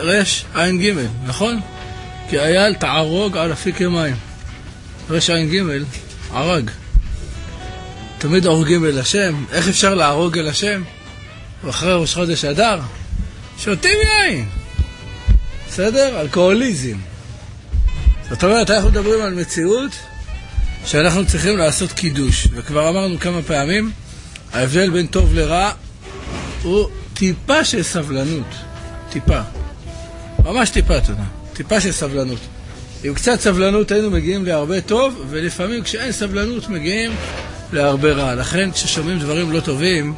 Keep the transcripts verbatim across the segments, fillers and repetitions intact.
רש עין ג', נכון? כי אייל תערוג על אפיקי מים. רש עין ג', ערג. תמיד הורגים אל השם. איך אפשר להרוג אל השם? ואחרי ראש חודש אדר, שותים יין. בסדר? אלכוהוליזם. זאת אומרת, אנחנו מדברים על מציאות שאנחנו צריכים לעשות קידוש. וכבר אמרנו כמה פעמים, ההבדל בין טוב לרע הוא טיפה של סבלנות. טיפה. ממש טיפה, תודה. טיפה של סבלנות. עם קצת סבלנות היינו מגיעים להרבה טוב, ולפעמים כשאין סבלנות מגיעים להרבה רע. לכן כששומעים דברים לא טובים,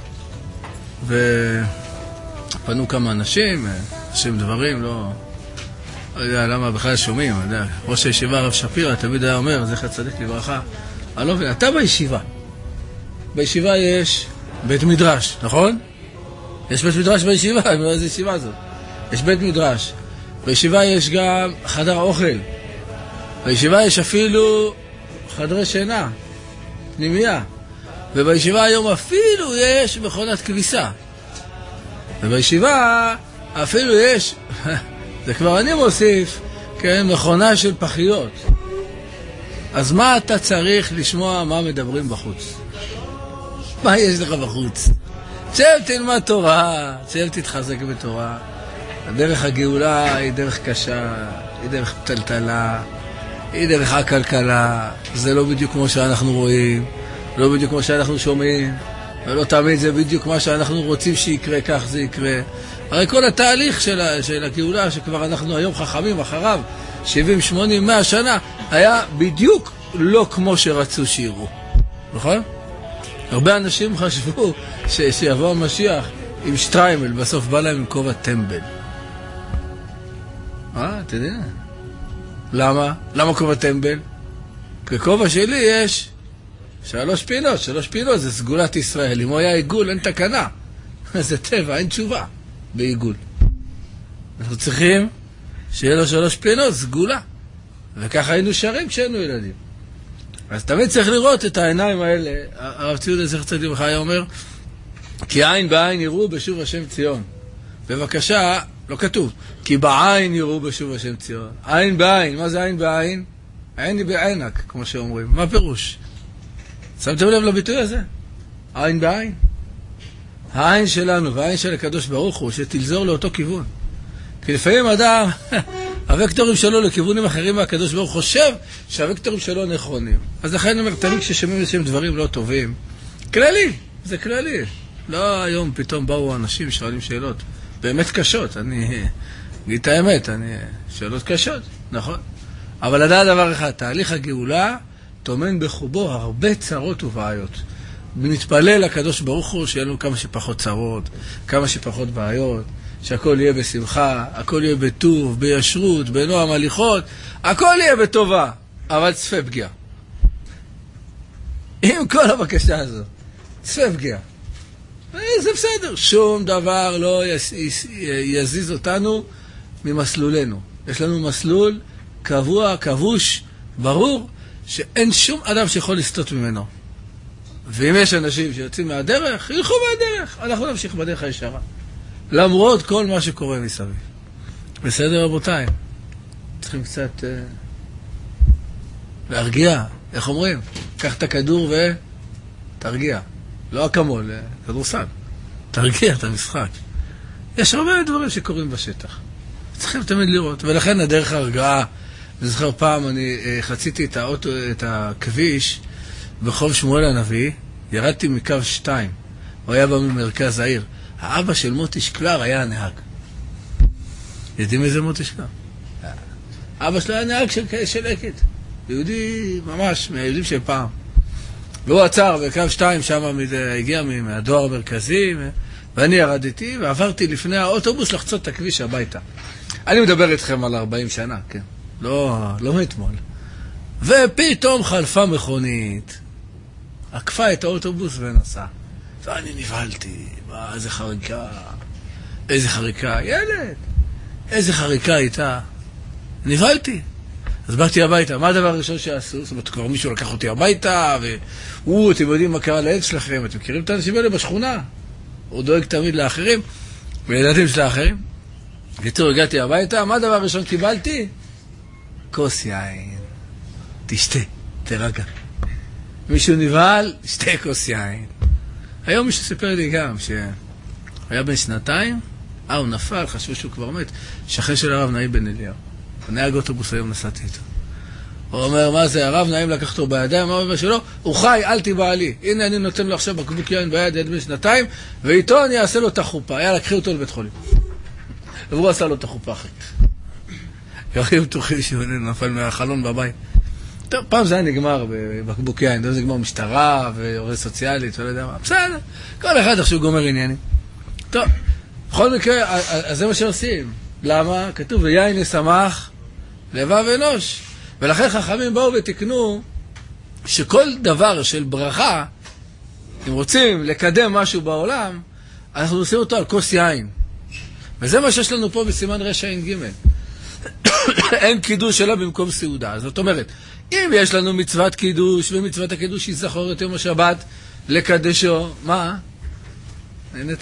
ופנו כמה אנשים, אנשים דברים לא... לא יודע למה בכלל שומעים, אני יודע. ראש הישיבה הרב שפירא תמיד היה אומר, זכר צדיק לברכה, אני לא מבין, אתה בישיבה. בישיבה יש בית מדרש, נכון? יש בית מדרש בישיבה, איזה ישיבה זאת? יש בית מדרש. בישיבה יש גם חדר אוכל. בישיבה יש אפילו חדרי שינה, פנימייה. ובישיבה היום אפילו יש מכונת כביסה. ובישיבה אפילו יש, זה כבר אני מוסיף, כן, מכונה של פחיות. אז מה אתה צריך לשמוע מה מדברים בחוץ? מה יש לך בחוץ? צל תלמד תורה, צל תתחזק בתורה. הדרך הגאולה היא דרך קשה, היא דרך טלטלה, היא דרך הכלכלה. זה לא בדיוק כמו שאנחנו רואים, לא בדיוק כמו שאנחנו שומעים, ולא תמיד זה בדיוק מה שאנחנו רוצים שיקרה, כך זה יקרה. הרי כל התהליך של, של הגאולה, שכבר אנחנו היום חכמים אחריו, שבעים, שמונים, מאה שנה, היה בדיוק לא כמו שרצו שיראו. נכון? הרבה אנשים חשבו ש, שיבוא המשיח עם שטריימל, בסוף בא להם עם כובע טמבל. אה, אתה יודע. למה? למה כובע טמבל? כי כובע שלי יש שלוש פינות, שלוש פינות, זה סגולת ישראל. אם הוא היה עיגול, אין תקנה. זה טבע, אין תשובה בעיגול. אנחנו צריכים שיהיה לו שלוש פינות, סגולה. וככה היינו שרים כשהיינו ילדים. אז תמיד צריך לראות את העיניים האלה. הרב ציודה זכר צדיק לברכה היה אומר, כי עין בעין יראו בשוב השם ציון. בבקשה, לא כתוב, כי בעין יראו בשוב השם ציון. עין בעין, מה זה עין בעין? עין היא בעינק, כמו שאומרים. מה פירוש? שמתם לב לביטוי הזה? עין בעין. העין שלנו והעין של הקדוש ברוך הוא, שתלזור לאותו כיוון. כי לפעמים אדם, הוקטורים שלו לכיוונים אחרים מהקדוש ברוך הוא, חושב שהוקטורים שלו נכונים. אז לכן אני אומר, תמיד כששומעים איזשהם דברים לא טובים, כללי, זה כללי. לא היום פתאום באו אנשים שואלים שאלות באמת קשות. אני אגיד את האמת, אני שאלות קשות, נכון? אבל לדעת דבר אחד, תהליך הגאולה תומן בחובו הרבה צרות ובעיות. ונתפלל לקדוש ברוך הוא שיהיה לנו כמה שפחות צרות, כמה שפחות בעיות, שהכל יהיה בשמחה, הכל יהיה בטוב, בישרות, בנועם הליכות, הכל יהיה בטובה, אבל צפה פגיעה. עם כל הבקשה הזאת, צפה פגיעה. זה בסדר, שום דבר לא יזיז אותנו ממסלולנו. יש לנו מסלול קבוע, כבוש, ברור, שאין שום אדם שיכול לסטות ממנו. ואם יש אנשים שיוצאים מהדרך, ילכו מהדרך. אנחנו נמשיך בדרך הישרה. למרות כל מה שקורה מסביב. בסדר, רבותיי? צריכים קצת uh, להרגיע. איך אומרים? קח את הכדור ותרגיע. לא אקמול, כדורסל. תרגיע את המשחק. יש הרבה דברים שקורים בשטח. צריכים תמיד לראות. ולכן הדרך הרגעה, וזוכר פעם, אני uh, חציתי את, האוטו, את הכביש, ברחוב שמואל הנביא, ירדתי מקו שתיים, הוא היה בא ממרכז העיר. האבא של מוטי שקלר היה הנהג. יודעים איזה מוטי שקלר? אבא שלו היה נהג של, של עקד. יהודי ממש, מהיהודים של פעם. והוא עצר בקו שתיים, שם הגיע מהדואר המרכזי, ואני ירדתי ועברתי לפני האוטובוס לחצות את הכביש הביתה. אני מדבר איתכם על ארבעים שנה, כן. לא, לא מאתמול. ופתאום חלפה מכונית, עקפה את האוטובוס ונסעה. ואני נבהלתי, מה, איזה חריקה, איזה חריקה, ילד, איזה חריקה הייתה. נבהלתי. אז באתי הביתה, מה הדבר הראשון שעשו? זאת אומרת, כבר מישהו לקח אותי הביתה, והוא, אתם יודעים מה קרה לילד שלכם, אתם מכירים את האנשים האלה בשכונה? הוא דואג תמיד לאחרים, וילדים של האחרים. בקיצור, הגעתי הביתה, מה הדבר הראשון קיבלתי? כוס יין. תשתה, תרגע. מישהו נבהל, שתה כוס יין. היום מישהו סיפר לי גם שהיה בן שנתיים, אה, הוא נפל, חשבו שהוא כבר מת, שכן של הרב נעים בן אליהו. נהג אוטובוס היום נסעתי איתו. הוא אומר, מה זה, הרב נעים לקח אותו בידיים, מה הוא אומר שלא? הוא חי, אל תיבעלי. הנה אני נותן לו עכשיו בקבוק יין ביד, יד בן שנתיים, ואיתו אני אעשה לו את החופה. יאללה, קחי אותו לבית חולים. והוא עשה לו את החופה אחרת. יורים תוכי שהוא נפל מהחלון בבית. טוב, פעם זה היה נגמר בבקבוק יין, זה נגמר משטרה ועובד סוציאלית, ולא יודע מה. בסדר, כל אחד עכשיו גומר עניינים. טוב, בכל מקרה, אז זה מה שעושים. למה? כתוב, ויין ישמח לבב אנוש. ולכן חכמים באו ותקנו שכל דבר של ברכה, אם רוצים לקדם משהו בעולם, אנחנו עושים אותו על כוס יין. וזה מה שיש לנו פה בסימן רשע אין גימל. אין קידוש אלא במקום סעודה. זאת אומרת, אם יש לנו מצוות קידוש, ומצוות הקידוש יזכור את יום השבת לקדשו, מה? נהנית.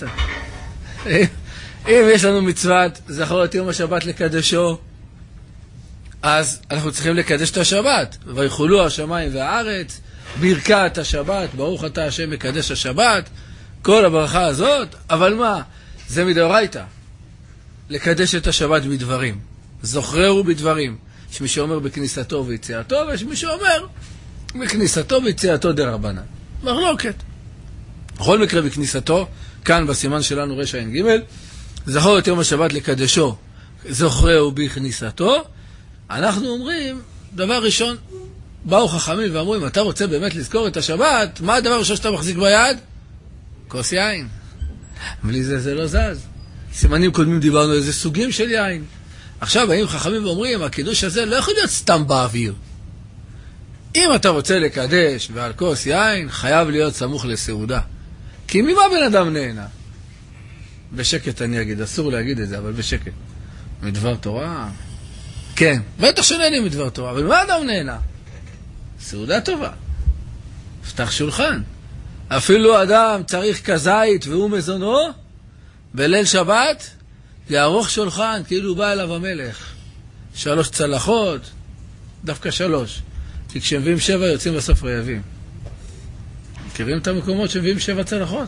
אם יש לנו מצוות זכור את יום השבת לקדשו, אז אנחנו צריכים לקדש את השבת. ויחולו השמיים והארץ, ברכת השבת, ברוך אתה השם מקדש השבת, כל הברכה הזאת, אבל מה? זה מדאורייתא. לקדש את השבת בדברים. זוכרהו בדברים. יש מי שאומר בכניסתו ויציאתו, ויש מי שאומר בכניסתו ויציאתו דרבנן. מחלוקת. בכל מקרה בכניסתו, כאן בסימן שלנו רשע אין גימל, זכור את יום השבת לקדשו, זוכרהו בכניסתו. אנחנו אומרים, דבר ראשון, באו חכמים ואמרו, אם אתה רוצה באמת לזכור את השבת, מה הדבר ראשון שאתה מחזיק ביד? כוס יין. בלי זה זה לא זז. סימנים קודמים דיברנו איזה סוגים של יין. עכשיו באים חכמים ואומרים, הקידוש הזה לא יכול להיות סתם באוויר. אם אתה רוצה לקדש ועל כוס יין, חייב להיות סמוך לסעודה. כי ממה בן אדם נהנה? בשקט אני אגיד, אסור להגיד את זה, אבל בשקט. מדבר תורה? כן, בטח שנהנה מדבר תורה, אבל מה אדם נהנה? סעודה טובה. פתח שולחן. אפילו אדם צריך כזית והוא מזונו, בליל שבת, יערוך שולחן, כאילו הוא בא אליו המלך. שלוש צלחות, דווקא שלוש. כי כשמביאים שבע יוצאים בסוף רעבים. מכירים את המקומות שמביאים שבע צלחות?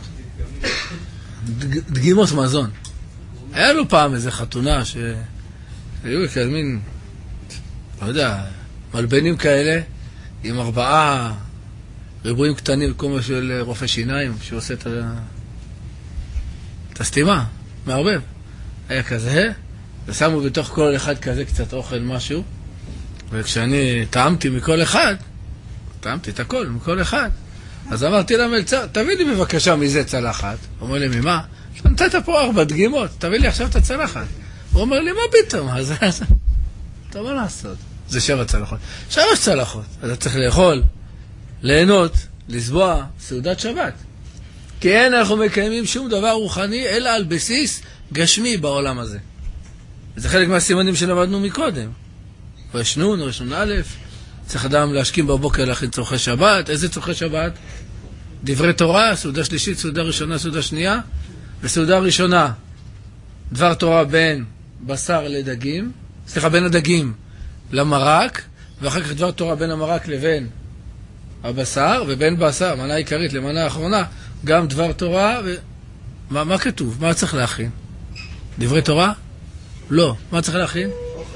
דגימות מזון. היה לו פעם איזה חתונה שהיו כאלה מין, לא יודע, מלבנים כאלה, עם ארבעה ריבועים קטנים, כמו של רופא שיניים, שעושה את, ה... את הסתימה, מערבב. היה כזה, ושמו בתוך כל אחד כזה קצת אוכל משהו, וכשאני טעמתי מכל אחד, טעמתי את הכל מכל אחד, אז אמרתי למלצר, תביא לי בבקשה מזה צלחת. הוא אומר לי, ממה? נתת פה ארבע דגימות, תביא לי עכשיו את הצלחת. הוא אומר לי, מה פתאום? אז אתה מה לעשות? זה שבע צלחות. שלוש צלחות. אז אתה צריך לאכול, ליהנות, לסבוע, סעודת שבת. כי אין אנחנו מקיימים שום דבר רוחני, אלא על בסיס גשמי בעולם הזה. וזה חלק מהסימנים שלמדנו מקודם. רשנון, רשנון א', צריך אדם להשכים בבוקר להכין צורכי שבת. איזה צורכי שבת? דברי תורה, סעודה שלישית, סעודה ראשונה, סעודה שנייה. וסעודה ראשונה, דבר תורה בין בשר לדגים, סליחה, בין הדגים למרק, ואחר כך דבר תורה בין המרק לבין הבשר, ובין בשר, מנה עיקרית למנה האחרונה, גם דבר תורה. ו... מה, מה כתוב? מה צריך להכין? דברי תורה? לא. מה צריך להכין?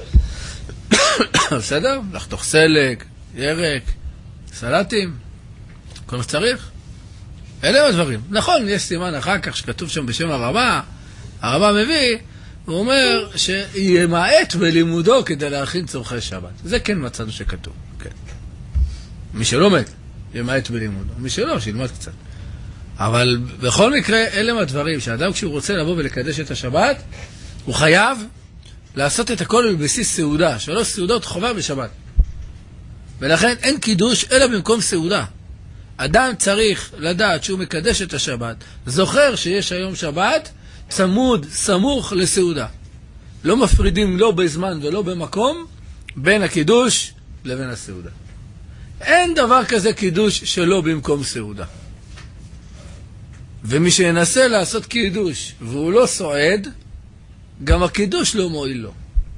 בסדר? לחתוך סלק, ירק, סלטים, כל מה שצריך. אלה הדברים. נכון, יש סימן אחר כך שכתוב שם בשם הרמה, הרמה מביא, הוא אומר שימעט בלימודו כדי להכין צורכי שבת. זה כן מצאנו שכתוב. כן. מי שלומד, ימעט בלימודו. מי שלא, שילמד קצת. אבל בכל מקרה, אלה הדברים שהאדם כשהוא רוצה לבוא ולקדש את השבת, הוא חייב לעשות את הכל בבסיס סעודה. שלוש סעודות חובה בשבת. ולכן אין קידוש אלא במקום סעודה. אדם צריך לדעת שהוא מקדש את השבת, זוכר שיש היום שבת, צמוד, סמוך לסעודה. לא מפרידים לא בזמן ולא במקום, בין הקידוש לבין הסעודה. אין דבר כזה קידוש שלא במקום סעודה. ומי שינסה לעשות קידוש והוא לא סועד, גם הקידוש לא מועיל לו.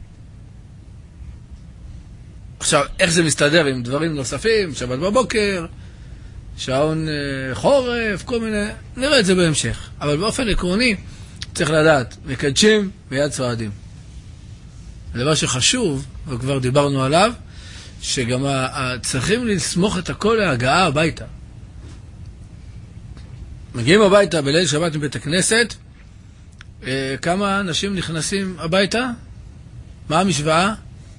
עכשיו, איך זה מסתדר עם דברים נוספים, שבת בבוקר, שעון אה, חורף, כל מיני, נראה את זה בהמשך. אבל באופן עקרוני, צריך לדעת, מקדשים מיד צועדים. דבר שחשוב, וכבר דיברנו עליו, שגם צריכים לסמוך את הכל להגעה הביתה. מגיעים הביתה בליל שבת מבית הכנסת, אה, כמה אנשים נכנסים הביתה? מה המשוואה?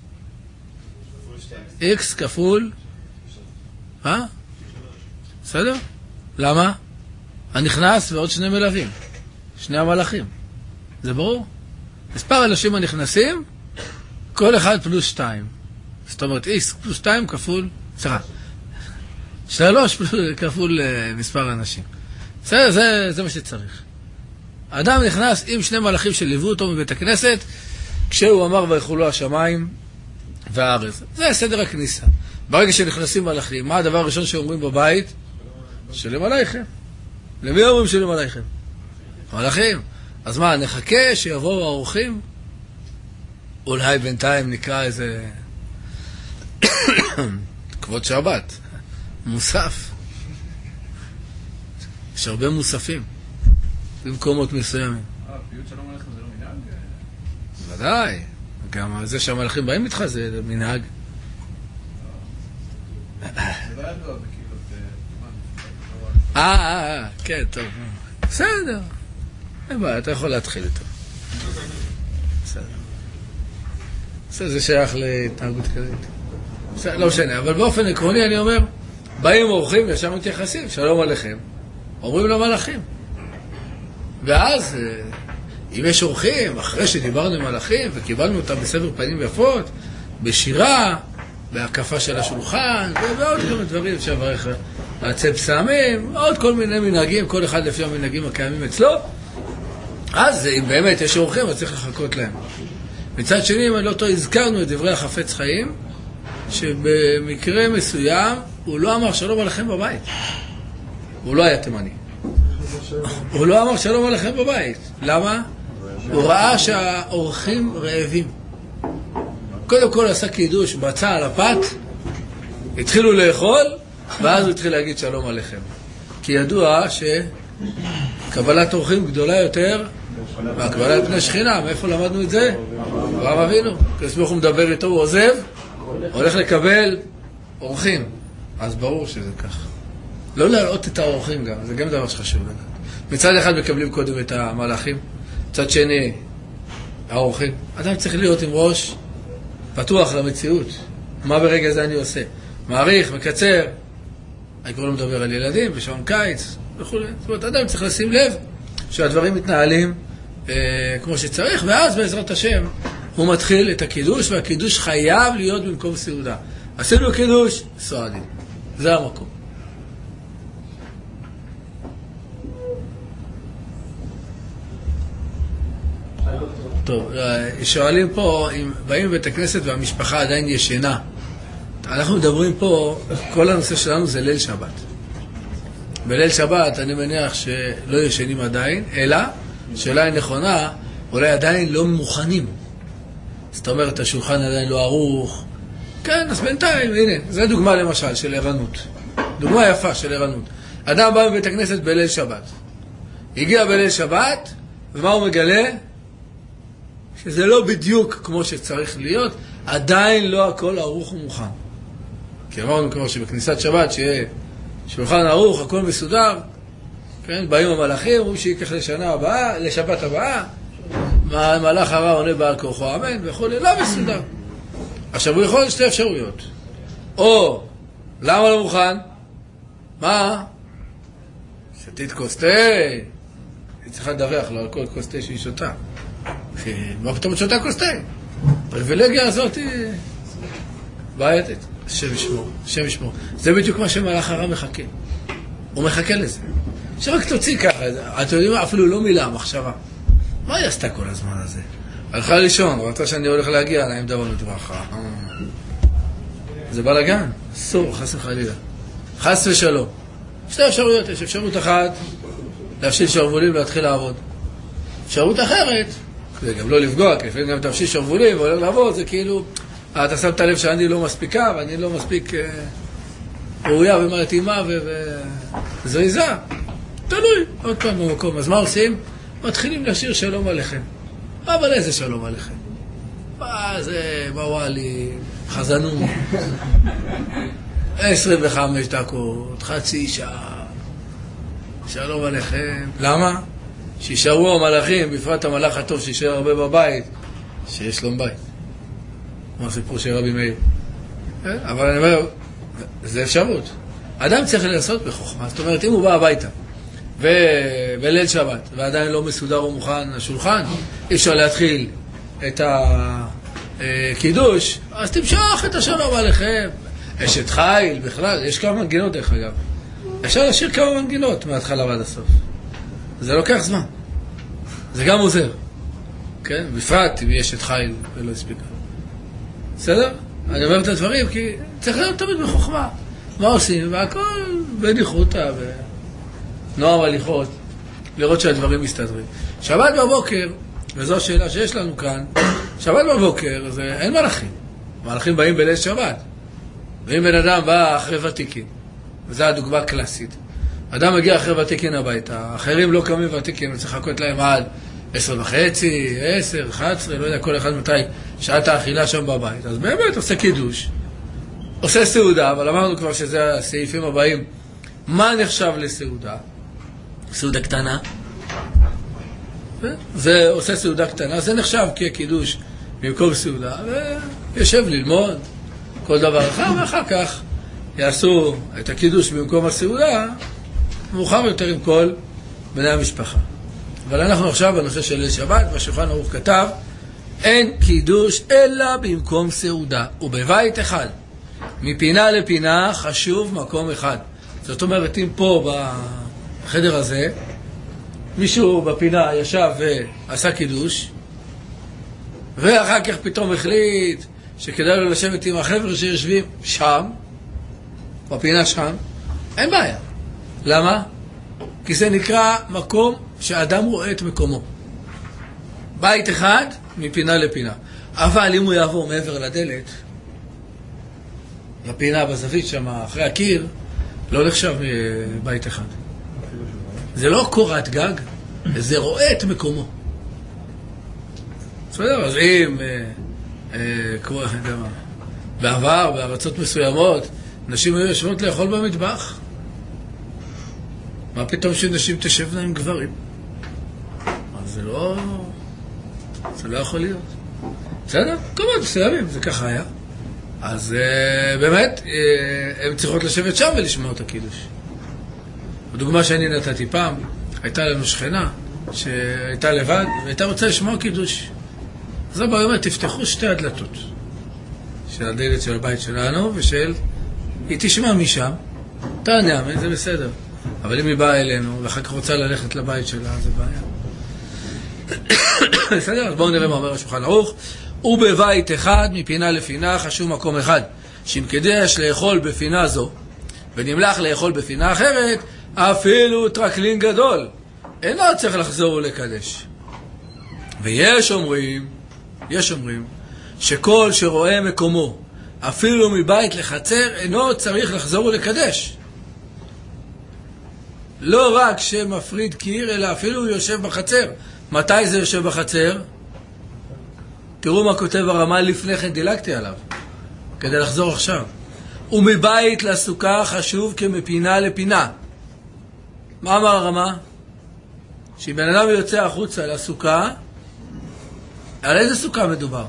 X כפול? מה? בסדר? למה? הנכנס ועוד שני מלווים. שני המלאכים. זה ברור? מספר אנשים הנכנסים, כל אחד פלוס שתיים. זאת אומרת, X פלוס שתיים כפול, סליחה, שלוש כפול uh, מספר אנשים. בסדר, זה, זה מה שצריך. האדם נכנס עם שני מלאכים שליוו אותו מבית הכנסת, כשהוא אמר ויחולו השמיים והארץ. זה סדר הכניסה. ברגע שנכנסים מלאכים, מה הדבר הראשון שאומרים בבית? שלום עליכם. למי אומרים שלום עליכם? מלאכים. אז מה, נחכה שיבואו האורחים? אולי בינתיים נקרא איזה כבוד שבת, מוסף. יש הרבה מוספים במקומות מסוימים. אה, פיוט שלום עליכם זה לא מנהג? ודאי. גם זה שהמלאכים באים איתך זה מנהג. זה לא ידוע, זה כאילו... אה, אה, אה, כן, טוב. בסדר. אין בעיה, אתה יכול להתחיל איתו. בסדר. בסדר, זה שייך להתנהגות כזאת. בסדר, לא משנה, אבל באופן עקרוני אני אומר, באים אורחים וישר מתייחסים, שלום עליכם. אומרים למלאכים. ואז, אם יש אורחים, אחרי שדיברנו עם מלאכים וקיבלנו אותם בסבר פנים יפות, בשירה, בהקפה של השולחן, ועוד כמה דברים אפשר לברך לעצי פסמים, עוד כל מיני מנהגים, כל אחד לפי המנהגים הקיימים אצלו, אז אם באמת יש אורחים, אז צריך לחכות להם. מצד שני, אם אני לא טועה, הזכרנו את דברי החפץ חיים, שבמקרה מסוים הוא לא אמר שלום עליכם בבית. הוא לא היה תימני. הוא לא אמר שלום עליכם בבית. למה? הוא ראה שהאורחים רעבים. קודם כל עשה קידוש, בצע על הפת, התחילו לאכול, ואז הוא התחיל להגיד שלום עליכם. כי ידוע שקבלת אורחים גדולה יותר מהקבלה על פני שכינה. מאיפה למדנו את זה? אברהם אבינו. כשסמוך הוא מדבר איתו, הוא עוזב, הולך לקבל אורחים. אז ברור שזה כך. לא להראות את האורחים גם, זה גם דבר שחשוב לדעת. מצד אחד מקבלים קודם את המלאכים, מצד שני האורחים. אדם צריך להיות עם ראש פתוח למציאות. מה ברגע זה אני עושה? מעריך, מקצר. אני כבר לא מדבר על ילדים, בשעון קיץ וכו'. זאת אומרת, אדם צריך לשים לב שהדברים מתנהלים אה, כמו שצריך, ואז בעזרת השם הוא מתחיל את הקידוש, והקידוש חייב להיות במקום סעודה. עשינו קידוש, סועדים. זה המקום. טוב, שואלים פה אם באים לבית הכנסת והמשפחה עדיין ישנה. אנחנו מדברים פה, כל הנושא שלנו זה ליל שבת. בליל שבת אני מניח שלא ישנים עדיין, אלא שאלה היא נכונה, אולי עדיין לא מוכנים. זאת אומרת, השולחן עדיין לא ערוך. כן, אז בינתיים, הנה, זו דוגמה למשל של ערנות. דוגמה יפה של ערנות. אדם בא מבית הכנסת בליל שבת. הגיע בליל שבת, ומה הוא מגלה? שזה לא בדיוק כמו שצריך להיות, עדיין לא הכל ערוך ומוכן. כי אמרנו כמו שבכניסת שבת שיהיה שולחן ערוך, הכל מסודר, כן? באים המלאכים, אומרים שיקח לשנה הבאה, לשבת הבאה, המלאך הרע עונה בעל כורחו אמן וכו', לא מסודר. עכשיו הוא יכול שתי אפשרויות. או, למה לא מוכן? מה? שתית כוס תה. היא צריכה לדווח לו על כל כוס תה שהיא שותה. מה פתאום את שותה כוס תה? הפריבילגיה הזאת היא בעייתית. השם ישמור, השם ישמור. זה בדיוק מה שמלאך הרע מחכה. הוא מחכה לזה. שרק תוציא ככה, אתם יודעים מה? אפילו לא מילה, מחשבה. מה היא עשתה כל הזמן הזה? הלכה לישון, ראתה שאני הולך להגיע להם דבר לטבחה. זה בלגן, אסור, חס וחלילה. חס ושלום. שתי אפשרויות, יש אפשרות אחת, להפשיל שרוולים ולהתחיל לעבוד. אפשרות אחרת, כדי גם לא לפגוע, כי לפעמים גם תפשיש שרבולים והולך לעבוד, זה כאילו, אתה שם את הלב שאני לא מספיקה, ואני לא מספיק ראויה ומתאימה וזריזה. תלוי, עוד פעם במקום. אז מה עושים? מתחילים לשיר שלום עליכם. אבל איזה שלום עליכם? מה זה, בוואלי, חזנו, עשרים וחמש דקות, חצי שעה, שלום עליכם. למה? שישארו המלאכים, בפרט המלאך הטוב שישאר הרבה בבית, שיש לו בית. כמו הסיפור של רבי מאיר. אבל אני אומר, זה אפשרות. אדם צריך לעשות בחוכמה. זאת אומרת, אם הוא בא הביתה, ובליל שבת, ועדיין לא מסודר או מוכן השולחן, אי אפשר להתחיל את הקידוש, אז תמשוך את השלום עליכם. אשת חיל, בכלל, יש כמה מנגינות דרך אגב. אפשר לשיר כמה מנגינות מההתחלה ועד הסוף. זה לוקח זמן. זה גם עוזר. כן? בפרט אם יש את חיל ולא הספיקה. בסדר? אני אומר את הדברים כי צריך להיות תמיד בחוכמה. מה עושים? והכל בניחותא ונועם הליכות, לראות שהדברים מסתדרים. שבת בבוקר, וזו השאלה שיש לנו כאן, שבת בבוקר זה אין מלאכים. מלאכים באים בליל שבת. ואם בן אדם בא אחרי ותיקין, וזו הדוגמה הקלאסית, אדם מגיע אחרי ותיקין הביתה, אחרים לא קמים ותיקין, הוא צריך לחכות להם עד עשר וחצי, עשר, אחת עשרה, לא יודע כל אחד מתי שעת האכילה שם בבית. אז באמת עושה קידוש, עושה סעודה, אבל אמרנו כבר שזה הסעיפים הבאים. מה נחשב לסעודה? סעודה קטנה. זה עושה סעודה קטנה, זה נחשב כקידוש במקום סעודה, ויושב ללמוד כל דבר אחר, ואחר כך יעשו את הקידוש במקום הסעודה, מאוחר יותר עם כל בני המשפחה. אבל אנחנו עכשיו בנושא של ליל שבת, והשולחן ערוך כתב, אין קידוש אלא במקום סעודה, ובבית אחד. מפינה לפינה חשוב מקום אחד. זאת אומרת, אם פה בחדר הזה, מישהו בפינה ישב ועשה קידוש, ואחר כך פתאום החליט שכדאי לו לשבת עם החבר'ה שיושבים שם, בפינה שם, אין בעיה. למה? כי זה נקרא מקום שאדם רואה את מקומו. בית אחד מפינה לפינה. אבל אם הוא יעבור מעבר לדלת, לפינה בזווית שם, אחרי הקיר, לא נחשב בית אחד. זה לא קורת גג, זה רואה את מקומו. בסדר, אז אם, אה, אה, כמו, גם, בעבר, בארצות מסוימות, נשים היו יושבות לאכול במטבח. מה פתאום שנשים תשבנה עם גברים? אז זה לא... זה לא יכול להיות. בסדר? כמובן, מסוימים, זה ככה היה. אז אה, באמת, אה, הן צריכות לשבת שם ולשמוע את הקידוש. הדוגמה שאני נתתי פעם, הייתה לנו שכנה שהייתה לבד והייתה רוצה לשמוע קידוש. אז הבא אומר, תפתחו שתי הדלתות של הדלת של הבית שלנו ושל... היא תשמע משם, תענה, זה בסדר. אבל אם היא באה אלינו ואחר כך רוצה ללכת לבית שלה, זה בעיה. בסדר? אז בואו נראה מה אומר השולחן ערוך. ובבית אחד מפינה לפינה חשוב מקום אחד, שאם כדאש לאכול בפינה זו ונמלח לאכול בפינה אחרת, אפילו טרקלין גדול אינו צריך לחזור ולקדש. ויש אומרים, יש אומרים שכל שרואה מקומו אפילו מבית לחצר אינו צריך לחזור ולקדש. לא רק שמפריד קיר, אלא אפילו הוא יושב בחצר. מתי זה יושב בחצר? תראו מה כותב הרמ"א לפני כן, דילגתי עליו כדי לחזור עכשיו. ומבית לסוכה חשוב כמפינה לפינה. מה אמר הרמ"א? שאם בן אדם יוצא החוצה לסוכה, על איזה סוכה מדובר?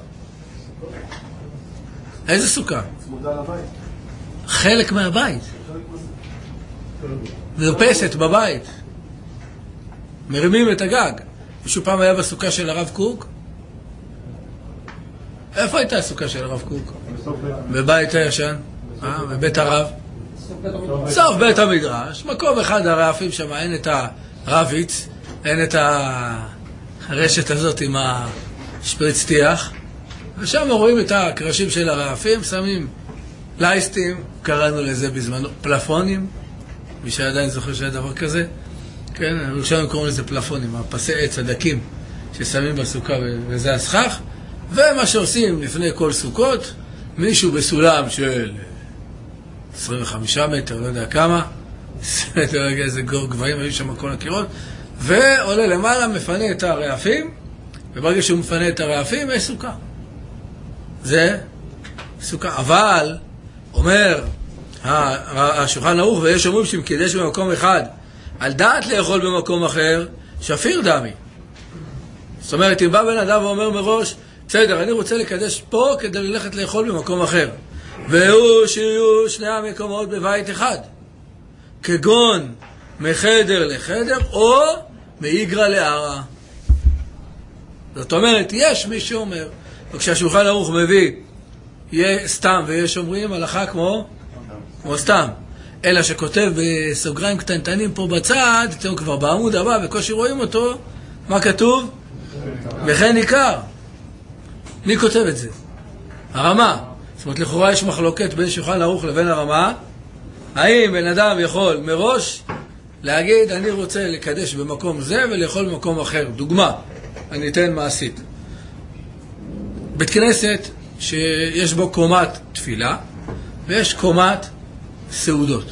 איזה סוכה? צמודה לבית. חלק מהבית. מרפסת בבית. מרימים את הגג. מישהו פעם היה בסוכה של הרב קוק? איפה הייתה הסוכה של הרב קוק? בבית הישן? אה, בבית הרב? סוף בית המדרש. מקום אחד הרעפים שם, אין את הרביץ, אין את הרשת הזאת עם השפריץ טיח, ושם רואים את הקרשים של הרעפים, שמים לייסטים, קראנו לזה בזמנו, פלפונים, מי שעדיין זוכר שהיה דבר כזה, כן, שם קוראים לזה פלפונים, הפסי עץ, הדקים, ששמים בסוכה וזה הסכך, ומה שעושים לפני כל סוכות, מישהו בסולם של עשרים וחמישה מטר, לא יודע כמה, איזה גבהים היו שם כל הקירות, ועולה למעלה, מפנה את הרעפים, וברגע שהוא מפנה את הרעפים, יש סוכה. זה סוכה. אבל, אומר השולחן ערוך, ויש אומרים שמקדש במקום אחד, על דעת לאכול במקום אחר, שפיר דמי. זאת אומרת, אם בא בן אדם ואומר מראש, בסדר, אני רוצה לקדש פה כדי ללכת לאכול במקום אחר, והוא שיהיו שני המקומות בבית אחד, כגון מחדר לחדר או מאיגרא לערא. זאת אומרת, יש מי שאומר, וכשהשולחן ערוך מביא, יהיה סתם, ויש אומרים הלכה כמו, כמו סתם. אלא שכותב בסוגריים קטנטנים פה בצד, אתם כבר בעמוד הבא, בקושי רואים אותו, מה כתוב? וכן ניכר. מי כותב את זה? הרמה. זאת אומרת, לכאורה יש מחלוקת בין שולחן ערוך לבין הרמה. האם בן אדם יכול מראש להגיד, אני רוצה לקדש במקום זה ולאכול במקום אחר? דוגמה, אני אתן מעשית. בית כנסת שיש בו קומת תפילה, ויש קומת סעודות.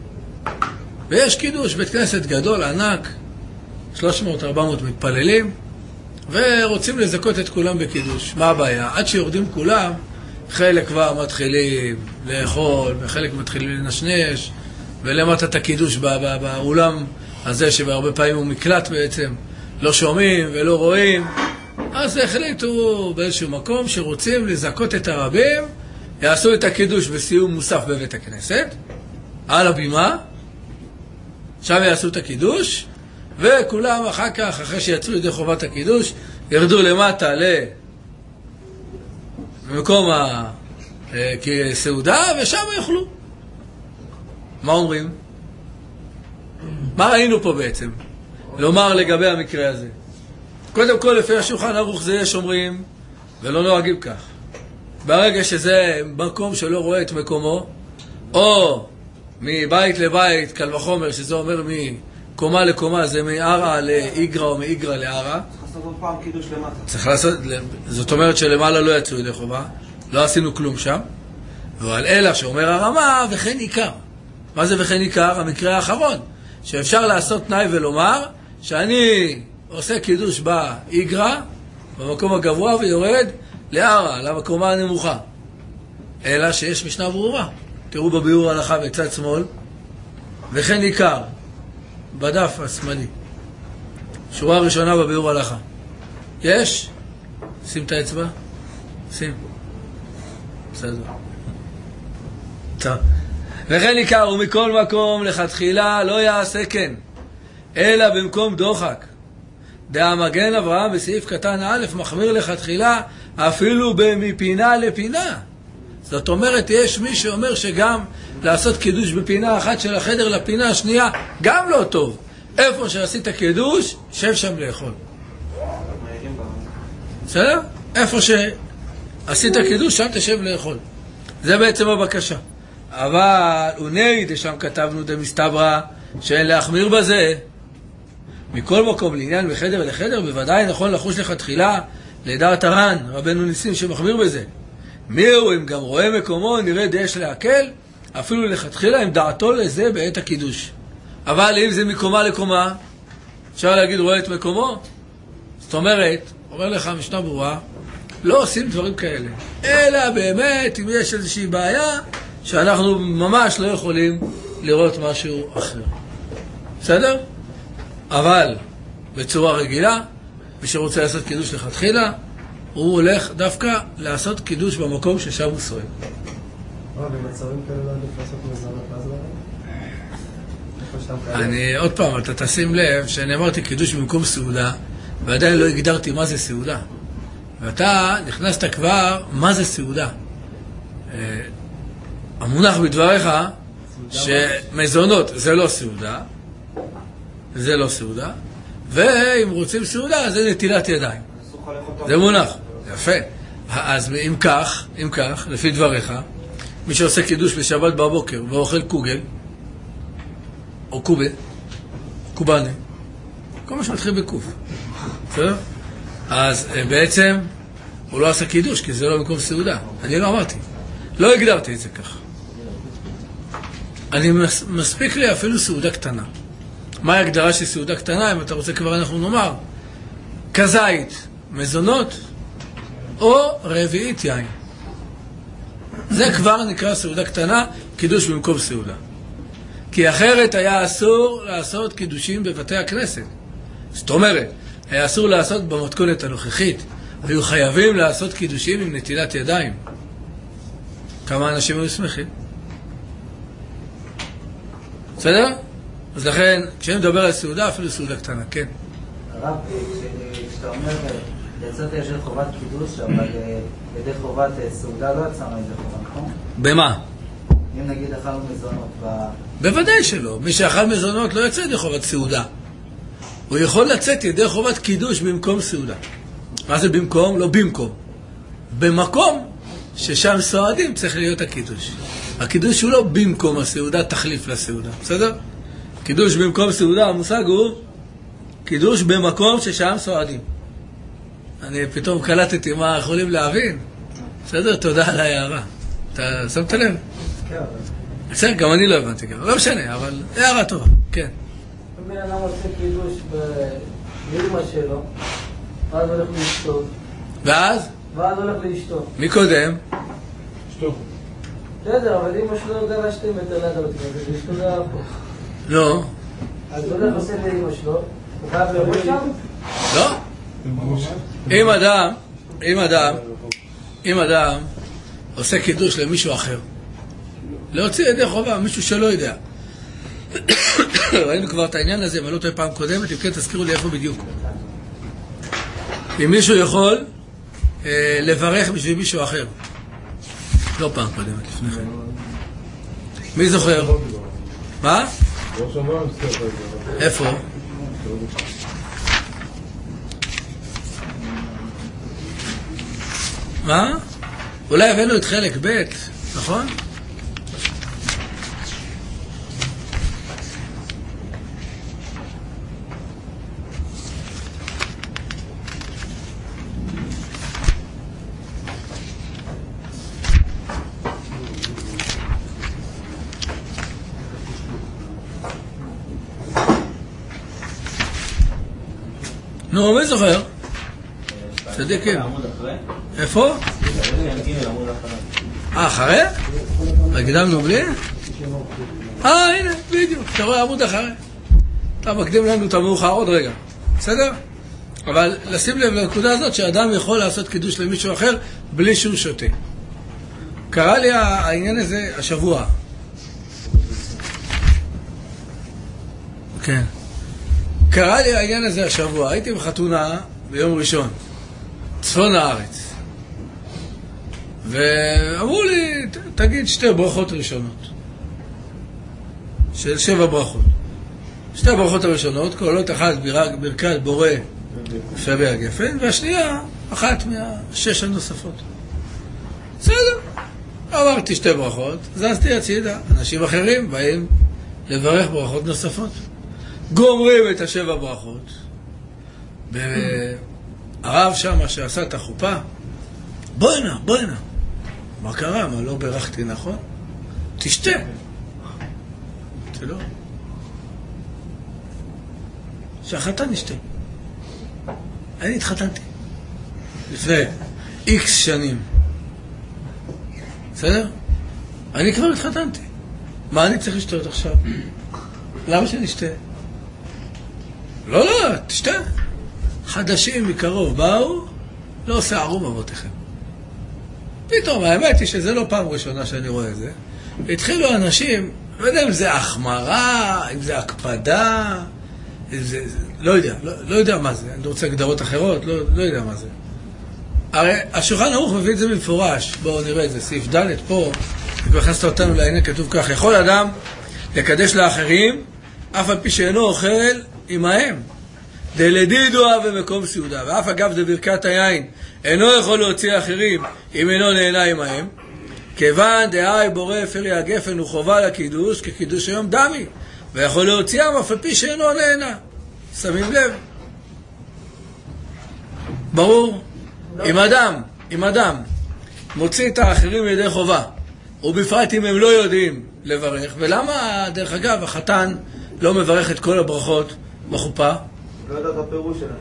ויש קידוש, בית כנסת גדול, ענק, שלוש מאות ארבע מאות מתפללים, ורוצים לזכות את כולם בקידוש. מה הבעיה? עד שיורדים כולם, חלק כבר מתחילים לאכול, וחלק מתחילים לנשנש, ולמטה את הקידוש באולם הזה, שבהרבה פעמים הוא מקלט בעצם, לא שומעים ולא רואים. אז החליטו באיזשהו מקום שרוצים לזכות את הרבים, יעשו את הקידוש בסיום מוסף בבית הכנסת, על הבימה, שם יעשו את הקידוש, וכולם אחר כך, אחרי שיצאו לידי חובת הקידוש, ירדו למטה למקום הסעודה, ושם יאכלו. מה אומרים? מה ראינו פה בעצם? לומר לגבי המקרה הזה. קודם כל, לפי השולחן ערוך זה יש אומרים, ולא נוהגים כך. ברגע שזה מקום שלא רואה את מקומו, או מבית לבית, קל וחומר, שזה אומר מקומה לקומה, זה מערה לאיגרא או מאיגרא לערה. צריך לעשות עוד פעם קידוש למטה. צריך לעשות, זאת אומרת שלמעלה לא יצאו ידי חובה, לא עשינו כלום שם, ועל אלא שאומר הרמה, וכן עיקר. מה זה וכן עיקר? המקרה האחרון, שאפשר לעשות תנאי ולומר, שאני עושה קידוש באיגרא, במקום הגבוה, ויורד לערה, למקומה הנמוכה. אלא שיש משנה ברורה. תראו בביאור הלכה בצד שמאל, וכן עיקר, בדף השמאלי. שורה ראשונה בביאור הלכה. יש? שים את האצבע. שים. בסדר. טוב. וכן עיקר, ומכל מקום לכתחילה לא יעשה כן, אלא במקום דוחק. דהמגן אברהם בסעיף קטן א' מחמיר לכתחילה אפילו מפינה לפינה. זאת אומרת, יש מי שאומר שגם לעשות קידוש בפינה אחת של החדר לפינה השנייה גם לא טוב. איפה שעשית קידוש, שב שם לאכול. בסדר? איפה שעשית קידוש, שם תשב לאכול. זה בעצם הבקשה. אבל אוני דשם כתבנו דמסתברא שאין להחמיר בזה. מכל מקום לעניין מחדר לחדר בוודאי נכון לחוש לכתחילה לדעת הר"ן רבנו ניסים שמחמיר בזה. מיהו אם גם רואה מקומו נראה דש להקל אפילו לכתחילה עם דעתו לזה בעת הקידוש. אבל אם זה מקומה לקומה אפשר להגיד רואה את מקומו. זאת אומרת, אומר לך משנה ברורה, לא עושים דברים כאלה, אלא באמת אם יש איזושהי בעיה שאנחנו ממש לא יכולים לראות משהו אחר. בסדר? אבל בצורה רגילה, מי שרוצה לעשות קידוש לכתחילה, הוא הולך דווקא לעשות קידוש במקום ששם הוא סועד. מה, במצבים כאלה לא עדיף לעשות מזונות אז לא? אני, עוד פעם, אתה תשים לב שאני אמרתי קידוש במקום סעודה, ועדיין לא הגדרתי מה זה סעודה. ואתה נכנסת כבר, מה זה סעודה? המונח בדבריך, שמזונות זה לא סעודה, זה לא סעודה, ואם רוצים סעודה, זה נטילת ידיים. זה מונח. יפה. אז אם כך, אם כך, לפי דבריך, מי שעושה קידוש בשבת בבוקר ואוכל קוגל, או קובה, קובאנה, כל מה שמתחיל בקוף. בסדר? אז בעצם הוא לא עשה קידוש, כי זה לא במקום סעודה. אני לא אמרתי. לא הגדרתי את זה ככה. אני מס, מספיק לי אפילו סעודה קטנה. מה ההגדרה של סעודה קטנה? אם אתה רוצה כבר אנחנו נאמר, כזית, מזונות, או רביעית יין. זה כבר נקרא סעודה קטנה, קידוש במקום סעודה. כי אחרת היה אסור לעשות קידושים בבתי הכנסת. זאת אומרת, היה אסור לעשות במתכונת הנוכחית. היו חייבים לעשות קידושים עם נטילת ידיים. כמה אנשים היו שמחים? בסדר? אז לכן, כשאני מדבר על סעודה, אפילו סעודה קטנה, כן. הרב, כשאתה אומר, יצאת ישת חובת קידוש, אבל ידי חובת סעודה לא יצאנו ידי חובת, נכון? במה? אם נגיד אכלנו מזונות ב... בוודאי שלא. מי שאכל מזונות לא יצא ידי חובת סעודה. הוא יכול לצאת ידי חובת קידוש במקום סעודה. מה זה במקום? לא במקום. במקום ששם סועדים צריך להיות הקידוש. הקידוש הוא לא במקום הסעודה, תחליף לסעודה. בסדר? קידוש במקום סעודה, המושג הוא קידוש במקום ששם סועדים. אני פתאום קלטתי מה יכולים להבין. בסדר? תודה על ההערה. אתה שמת לב? כן, אבל... בסדר, גם אני לא הבנתי גם. לא משנה, אבל הערה טובה. כן. מי אדם עושה קידוש באמא שלו, ואז הולך לאשתו. ואז? ואז הולך לאשתו. מי קודם? אשתו. בסדר, אבל אמא שלו גרה שתי מטר ליד הבית, ואשתו גרה פה. לא. אז הוא הולך עושה לאמא שלו, הוא חייב לבוא שם? לא. אם אדם, אם אדם, אם אדם עושה קידוש למישהו אחר, להוציא ידי חובה, מישהו שלא יודע. ראינו כבר את העניין הזה, אבל לא טועה פעם קודמת, אם כן תזכירו לי איפה בדיוק. אם מישהו יכול אה, לברך בשביל מישהו אחר. לא פעם קודמת, לפני כן. מי זוכר? מה? איפה? מה? אולי הבאנו את חלק ב', נכון? נו, מי זוכר? צדיקים. איפה? אה, אחרי? הקדמנו בלי? אה, הנה, בדיוק. אתה רואה עמוד אחרי. אתה מקדים לנו את המאוחר עוד רגע. בסדר? אבל לשים לב לנקודה הזאת שאדם יכול לעשות קידוש למישהו אחר בלי שהוא שותה. קרה לי העניין הזה השבוע. כן. קרה לי העניין הזה השבוע. הייתי בחתונה ביום ראשון. צפון הארץ. ואמרו לי, תגיד שתי ברכות ראשונות. של שבע ברכות. שתי הברכות הראשונות, כוללות אחת ברכת בורא יפה והגפן, והשנייה אחת מהשש הנוספות. בסדר. אמרתי שתי ברכות, זזתי הצידה. אנשים אחרים באים לברך ברכות נוספות. גומרים את השבע ברכות. והרב שמה שעשה את החופה, בואי נא, בואי נא. מה קרה? מה לא ברכתי נכון? תשתה. זה לא. שהחתן נשתה. אני התחתנתי. לפני איקס שנים. בסדר? אני כבר התחתנתי. מה אני צריך לשתות עכשיו? למה שנשתה? לא, לא, תשתה. חדשים מקרוב באו, לא שערו במותיכם. פתאום, האמת היא שזה לא פעם ראשונה שאני רואה את זה. התחילו אנשים, לא יודע אם זה החמרה, אם זה הקפדה, אם זה, לא יודע, לא, לא יודע מה זה. אני רוצה הגדרות אחרות, לא, לא יודע מה זה. הרי השולחן ערוך מביא את זה במפורש. בואו נראה את זה, סעיף ד' פה, כבר הכנסת אותנו לעניין, כתוב כך, יכול אדם לקדש לאחרים, אף על פי שאינו אוכל עמהם. דלדידוה במקום סעודה, ואף אגב דברכת היין, אינו יכול להוציא אחרים אם אינו נהנה עמהם, כיוון דהי בורא פרי הגפן הוא חובה לקידוש, כקידוש היום דמי, ויכול להוציאם אף על פי שאינו נהנה. שמים לב? ברור? אם אדם, אם אדם מוציא את האחרים לידי חובה, ובפרט אם הם לא יודעים לברך, ולמה, דרך אגב, החתן לא מברך את כל הברכות בחופה? לא יודעת הפירוש שלהם.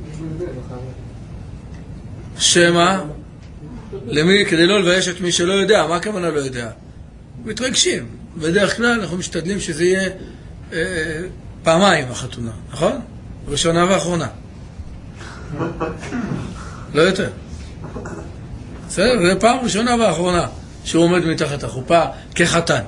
שמה? למי? כדי לא לבייש את מי שלא יודע. מה הכוונה לא יודע? מתרגשים. בדרך כלל אנחנו משתדלים שזה יהיה אה, פעמיים החתונה, נכון? ראשונה ואחרונה. לא יותר. בסדר? זה פעם ראשונה ואחרונה שהוא עומד מתחת החופה כחתן.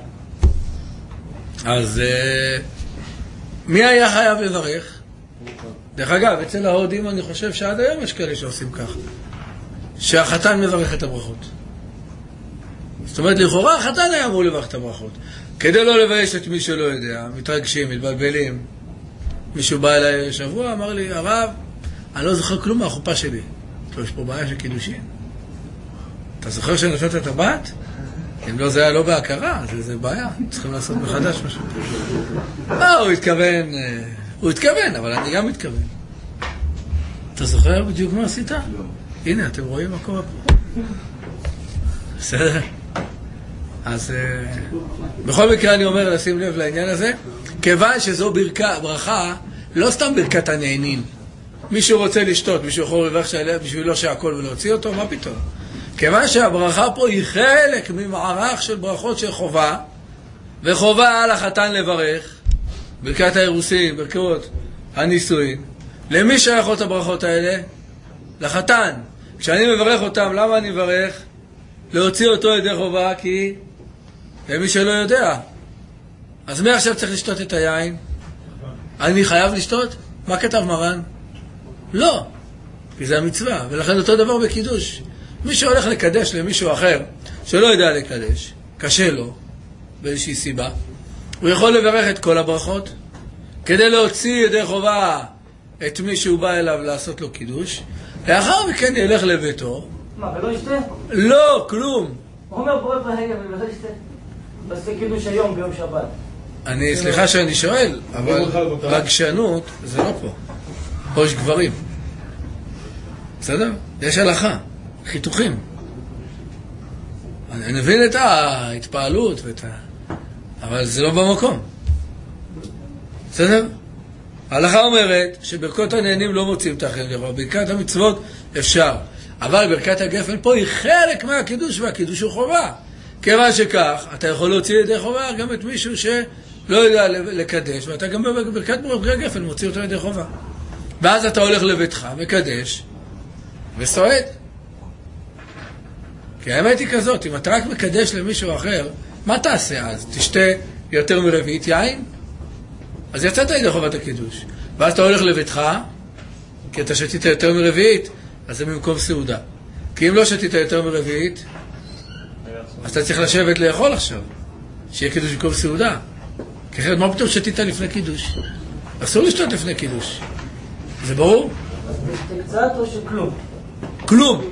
אז אה, מי היה חייב לברך? דרך אגב, אצל ההודים אני חושב שעד היום יש כאלה שעושים כך, שהחתן מברך את הברכות. זאת אומרת, לכאורה החתן היה אמור לברך את הברכות. כדי לא לבייש את מי שלא יודע, מתרגשים, מתבלבלים. מישהו בא אליי שבוע, אמר לי, הרב, אני לא זוכר כלום מהחופה שלי. יש פה בעיה של קידושין. אתה זוכר שנתת את הבת? אם לא, זה היה לא בהכרה, זה, זה בעיה. צריכים לעשות מחדש משהו. מה, הוא התכוון, הוא התכוון, אבל אני גם מתכוון. אתה זוכר בדיוק מה עשית? לא. הנה, אתם רואים מה קורה פה. בסדר? אז בכל מקרה אני אומר לשים לב לעניין הזה, כיוון שזו ברכה, ברכה, לא סתם ברכת הנהנין. מישהו רוצה לשתות, מישהו יכול לברך בשבילו שהכל ולהוציא אותו, מה פתאום? כיוון שהברכה פה היא חלק ממערך של ברכות של חובה, וחובה על החתן לברך, ברכת האירוסין, ברכות הנישואין. למי שייכות הברכות האלה? לחתן. כשאני מברך אותם, למה אני מברך? להוציא אותו ידי חובה, כי למי שלא יודע. אז מי עכשיו צריך לשתות את היין? אני חייב לשתות? מה כתב מרן? לא, כי זה המצווה, ולכן אותו דבר בקידוש. מי שהולך לקדש למישהו אחר שלא יודע לקדש, קשה לו באיזושהי סיבה, הוא יכול לברך את כל הברכות כדי להוציא ידי חובה את מי שהוא בא אליו לעשות לו קידוש. לאחר מכן ילך לביתו. מה, ולא ישתה? לא, כלום. הוא אומר בורא בהגה ולא ישתה. עושה קידוש היום ביום שבת. אני, סליחה שאני שואל, אבל רגשנות זה לא פה. פה יש גברים. בסדר? יש הלכה, חיתוכים. אני מבין את ההתפעלות ואת ה... אבל זה לא במקום. בסדר? ההלכה אומרת שברכות הנהנים לא מוצאים תחת לכאורה. ברכת המצוות אפשר. אבל ברכת הגפן פה היא חלק מהקידוש, והקידוש הוא חובה. כיוון שכך, אתה יכול להוציא ידי חובה גם את מישהו שלא יודע לקדש, ואתה גם בברכת ברכת הגפן מוציא אותו ידי חובה. ואז אתה הולך לביתך, מקדש, וסועד. כי האמת היא כזאת, אם אתה רק מקדש למישהו אחר, מה תעשה אז? תשתה יותר מרביעית יין? אז יצאת ידי חובת הקידוש. ואז אתה הולך לביתך, כי אתה שתית יותר מרביעית, אז זה במקום סעודה. כי אם לא שתית יותר מרביעית, אז אתה צריך לשבת לאכול עכשיו, שיהיה קידוש במקום סעודה. כי אחרת, מה פתאום שתית לפני קידוש? אסור לשתות לפני קידוש. זה ברור? אז תשתה קצת או שכלום? כלום.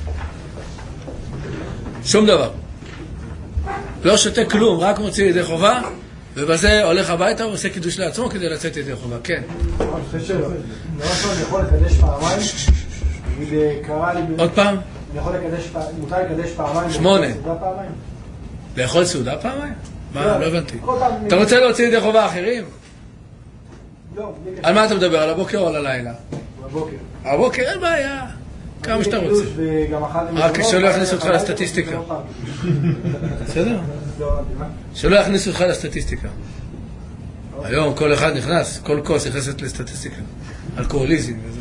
שום דבר. לא שותה כלום, רק מוציא ידי חובה, ובזה הולך הביתה ועושה קידוש לעצמו כדי לצאת ידי חובה. כן. אני חושב אני יכול לקדש פעמיים, נגיד קרא לי... עוד פעם? אני יכול לקדש פעמיים, מותר לקדש פעמיים. שמונה. סעודה פעמיים? לאכול סעודה פעמיים? מה? לא הבנתי. אתה רוצה להוציא ידי חובה אחרים? לא. על מה אתה מדבר? על הבוקר או על הלילה? בבוקר. הבוקר אין בעיה. כמה שאתה רוצה. רק שלא יכניס אותך לסטטיסטיקה. בסדר? שלא יכניס אותך לסטטיסטיקה. היום כל אחד נכנס, כל כוס נכנסת לסטטיסטיקה. אלכוהוליזם וזה.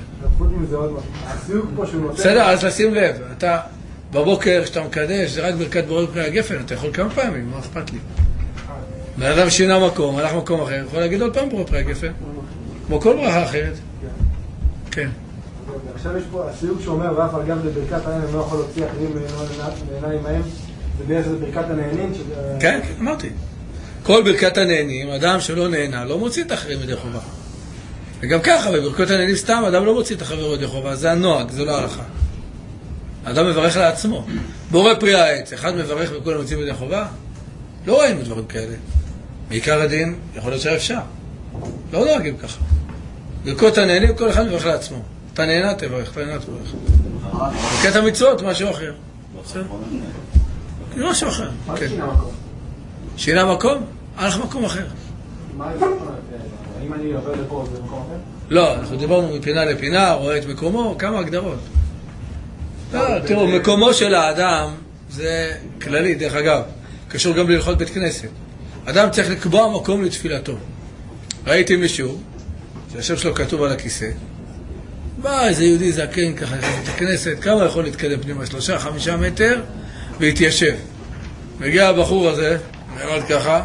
בסדר, אז לשים לב. אתה בבוקר, כשאתה מקדש, זה רק ברכת בורא הגפן. אתה יכול כמה פעמים, מה אכפת לי? ואדם שינה מקום, הלך מקום אחר, יכול להגיד עוד פעם בורא הגפן. כמו כל ברכה אחרת. כן. עכשיו יש פה הסיוג שאומר, ואף על גב לברכת העין, אני לא יכול להוציא אחרים מעיניים מהם, זה בעצם ברכת הנהנים. כן, כן, אמרתי. כל ברכת הנהנים, אדם שלא נהנה, לא מוציא את האחרים ידי חובה. וגם ככה, בברכות הנהנים סתם, אדם לא מוציא את החברות ידי חובה, זה הנוהג, זה לא ההלכה. האדם מברך לעצמו. בורא פרי העץ, אחד מברך וכל המוצאים ידי חובה? לא ראינו דברים כאלה. בעיקר הדין, יכול להיות שאפשר. לא נוהגים ככה. ברכות הנהנים, כל אחד מברך לעצמו. אתה נהנה, תברך, אתה נהנה, תברך. קטע מצוות, משהו אחר. בסדר? משהו אחר. מה כן. שינה מקום? שינה מקום? הלך מקום אחר. מה זה? האם אני עובר לפה זה מקום אחר? לא, אנחנו דיברנו מפינה לפינה, רואה את מקומו, כמה הגדרות. לא, תראו, מקומו של האדם זה כללי, דרך אגב, קשור גם להלכות בית כנסת. אדם צריך לקבוע מקום לתפילתו. ראיתי מישהו, שהשם שלו כתוב על הכיסא, בא איזה יהודי זקן ככה, את הכנסת, כמה יכול להתקדם פנימה? שלושה, חמישה מטר, והתיישב. מגיע הבחור הזה, נעמד ככה,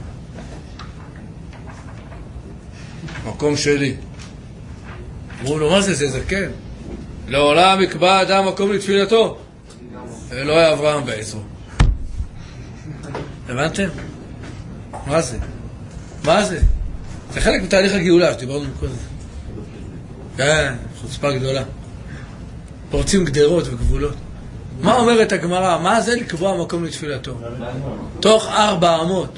מקום שלי. אמרו לו, מה זה, זה זקן? לעולם יקבע אדם מקום לתפילתו. אלוהי אברהם בעזרו. הבנתם? מה זה? מה זה? זה חלק מתהליך הגאולה שדיברנו קודם. כן, חוצפה גדולה. פורצים גדרות וגבולות. מה אומרת הגמרא? מה זה לקבוע מקום לתפילתו? תוך ארבע אמות.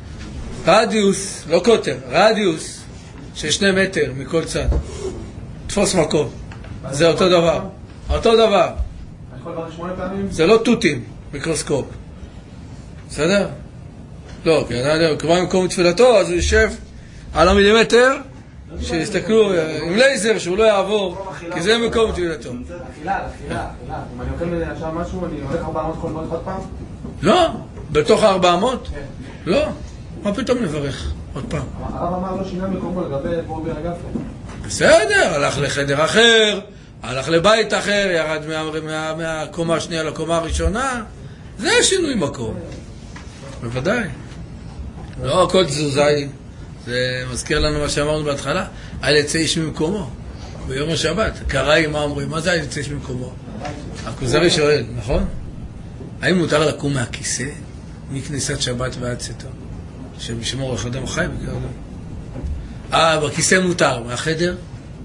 רדיוס, לא קוטר, רדיוס של שני מטר מכל צד. תפוס מקום. זה אותו דבר. אותו דבר. אני יכול לברך שמונה פעמים? זה לא טוטים, מיקרוסקופ. בסדר? לא, כי הוא קבע מקום לתפילתו, אז הוא יושב על המילימטר, שיסתכלו עם לייזר שהוא לא יעבור, כי זה מקום לתפילתו. אכילה, אכילה, אכילה. אם אני אוכל עכשיו משהו, אני הולך ארבע אמות כל מועד עוד פעם? לא, בתוך הארבע אמות? לא. מה פתאום לברך? עוד פעם. הרב אמר לא שינה מקומו לגבי פה באגפיה. בסדר, הלך לחדר אחר, הלך לבית אחר, ירד מה, מה, מהקומה השנייה לקומה הראשונה. זה שינוי מקום. בוודאי. לא הכל תזוזאי. זה מזכיר לנו מה שאמרנו בהתחלה. אל יצא איש ממקומו. ביום השבת. קראי מה אומרים? מה זה אל יצא איש ממקומו? הכוזרי שואל, נכון? האם מותר לקום מהכיסא מכניסת שבת ועד צאתו? שמשמור איך אדם חי בגלל זה. אה, בכיסא מותר. מהחדר?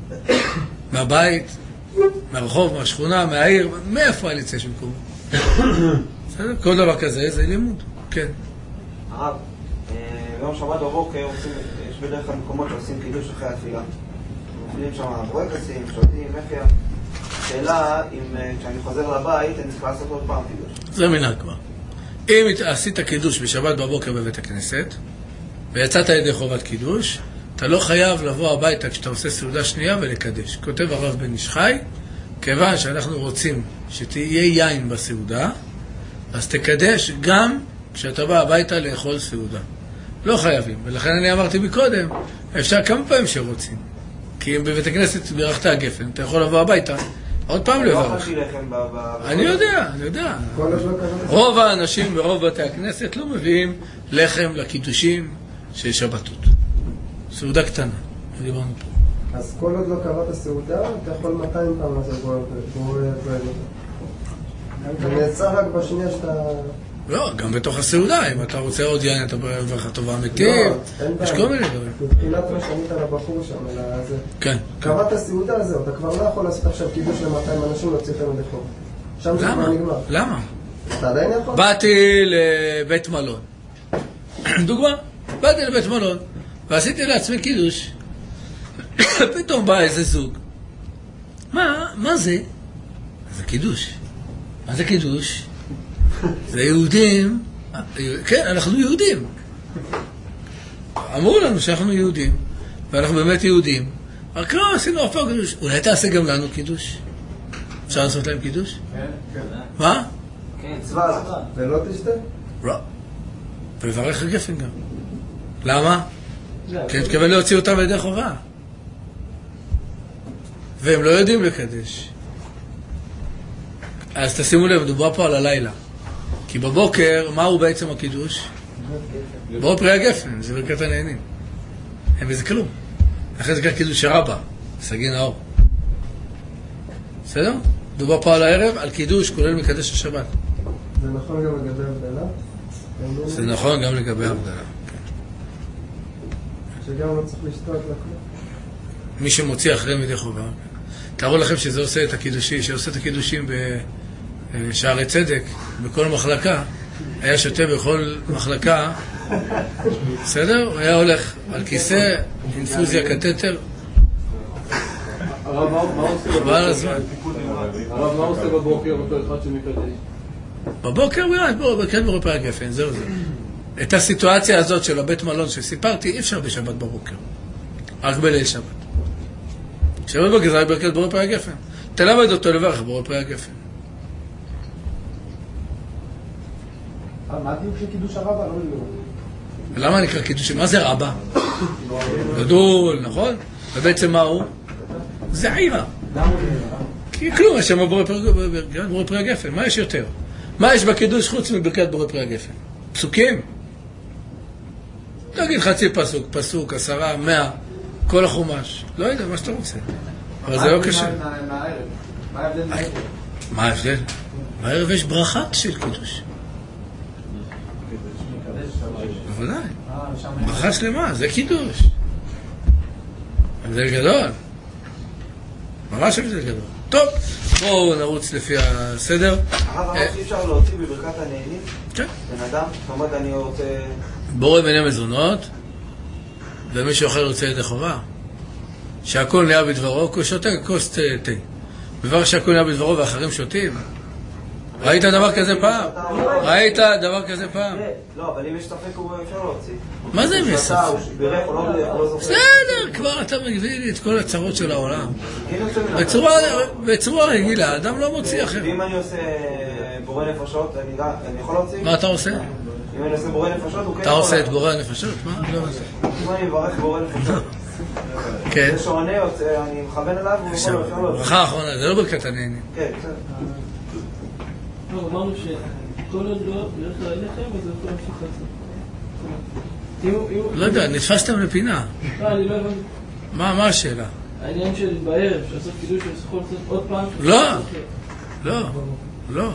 מהבית? מהרחוב? מהשכונה? מהעיר? מאיפה אל יצא איש ממקומו? בסדר? כל דבר כזה זה לימוד. כן. הרב, ביום שבת בבוקר יש בדרך כלל מקומות שעושים קידוש אחרי התפילה. מפעילים שם ברקסים, שותים, מחיה. שאלה אם כשאני חוזר לבית אני צריך לעשות עוד פעם קידוש. זה מנהג כבר. אם עשית קידוש בשבת בבוקר בבית הכנסת ויצאת ידי חובת קידוש, אתה לא חייב לבוא הביתה כשאתה עושה סעודה שנייה ולקדש. כותב הרב בן איש חי, כיוון שאנחנו רוצים שתהיה יין בסעודה, אז תקדש גם כשאתה בא הביתה לאכול סעודה. לא חייבים. ולכן אני אמרתי מקודם, אפשר כמה פעמים שרוצים. כי אם בבית הכנסת בירכת הגפן, אתה יכול לבוא הביתה, עוד פעם לברך. אני יודע, אני יודע. רוב האנשים ברוב בתי הכנסת לא מביאים לחם לקידושים של שבתות. סעודה קטנה. דיברנו פה. אז כל עוד לא קראת סעודה, אתה יכול מאתיים פעם לעשות בו פועל אותו. אני יצא רק בשנייה שאתה... לא, גם בתוך הסעודה, אם אתה רוצה עוד יין, אתה מברך טובה אמיתית, יש כל מיני דברים. מבחינת מה שענית לבחור שם, אלא זה... כן. קראת הסעודה, זהו, אתה כבר לא יכול לעשות עכשיו קידוש ל-מאתיים אנשים להוציא אותם ידי חוב. שם זה כבר נגמר. למה? אתה עדיין יכול? באתי לבית מלון. דוגמה, באתי לבית מלון, ועשיתי לעצמי קידוש. פתאום בא איזה זוג. מה? מה זה? זה קידוש. מה זה קידוש? זה יהודים, כן, אנחנו יהודים. אמרו לנו שאנחנו יהודים, ואנחנו באמת יהודים. רק לא, עשינו אף פעם קידוש. אולי תעשה גם לנו קידוש? אפשר לעשות להם קידוש? כן, כן. מה? כן, צבא. ולא תשתה? לא. ולברך הגפן גם. למה? כי אני מתכוון להוציא אותם לידי חובה. והם לא יודעים לקדש. אז תשימו לב, מדובר פה על הלילה. כי בבוקר, מהו בעצם הקידוש? בואו פרי הגפן, זה ברכת הנהנים. אין בזה כלום. אחרי זה כך קידוש הרבה, סגין האור. בסדר? מדובר פה על הערב, על קידוש, כולל מקדש השבת. זה נכון גם לגבי הבדלה? זה נכון גם לגבי הבדלה. שגם לא צריך לשתות לכם. מי שמוציא אחרי מדי חובה. תארו לכם שזה עושה את הקידושים, שעושה את הקידושים בשערי צדק, בכל מחלקה, היה שותה בכל מחלקה, בסדר? הוא היה הולך על כיסא, אינפוזיה, קטטר. הרב, מה עושה חבל על הזמן. הרב, מה עושה בבוקר אותו אחד שמקדש? בבוקר הוא ירד, בואו, כן בורא פרי הגפן, זהו זה. את הסיטואציה הזאת של הבית מלון שסיפרתי, אי אפשר בשבת בבוקר. רק בליל שבת. שבת בבוקר זה רק ברכת בורא פרי הגפן. תלמד אותו לברך בורא פרי הגפן. מה הדיוק של קידוש הרבה? לא יודע. למה נקרא קידוש? מה זה רבה? גדול, נכון? ובעצם מה הוא? זה עירה. כי כלום, יש שם בורא פרי הגפן. מה יש יותר? מה יש בקידוש חוץ מברכת בורא פרי הגפן? פסוקים? תגיד חצי פסוק, פסוק, עשרה, מאה, כל החומש. לא יודע, מה שאתה רוצה. אבל זה לא קשה. מה ההבדל מהערב? מה ההבדל? בערב יש ברכה של קידוש. בוודאי. ברכה שלמה, זה קידוש. הבדל גדול. ממש הבדל גדול. טוב, בואו נרוץ לפי הסדר. הרב אמר שאי אפשר להוציא בברכת הנהנים? כן. בן אדם, זאת אומרת אני רוצה... בורא מיני מזונות, ומישהו אחר רוצה ידי חובה. שהכל נהיה בדברו, הוא שותה כוס תה. בבר שהכל נהיה בדברו ואחרים שותים. ראית דבר כזה פעם? ראית דבר כזה פעם? לא, אבל אם יש ספק הוא אפשר להוציא. מה זה אם יש ספק? בירך או לא זוכר. בסדר, כבר אתה מביא לי את כל הצרות של העולם. בצורה רגילה, אדם לא מוציא אחר. ואם אני עושה בורא נפשות, אני יכול להוציא? מה אתה עושה? אם אני עושה בורא נפשות, הוא כן... אתה עושה את בורא הנפשות? מה? לא עושה. אם אני מברך בורא נפשות. כן. זה שעונה, אני מכוון אליו, הוא יכול להוציא. ברכה האחרונה, זה לא ברכת הנהנים. כן, בסדר. לא, אמרנו שכל עוד לא ילך אליכם, אז זה יכול להמשיך לעשות. לא יודע, נתפסתם לפינה. לא, אני לא הבנתי. מה השאלה? העניין של בערב, שעשות קידוש יכול לעשות עוד פעם? לא, לא, לא.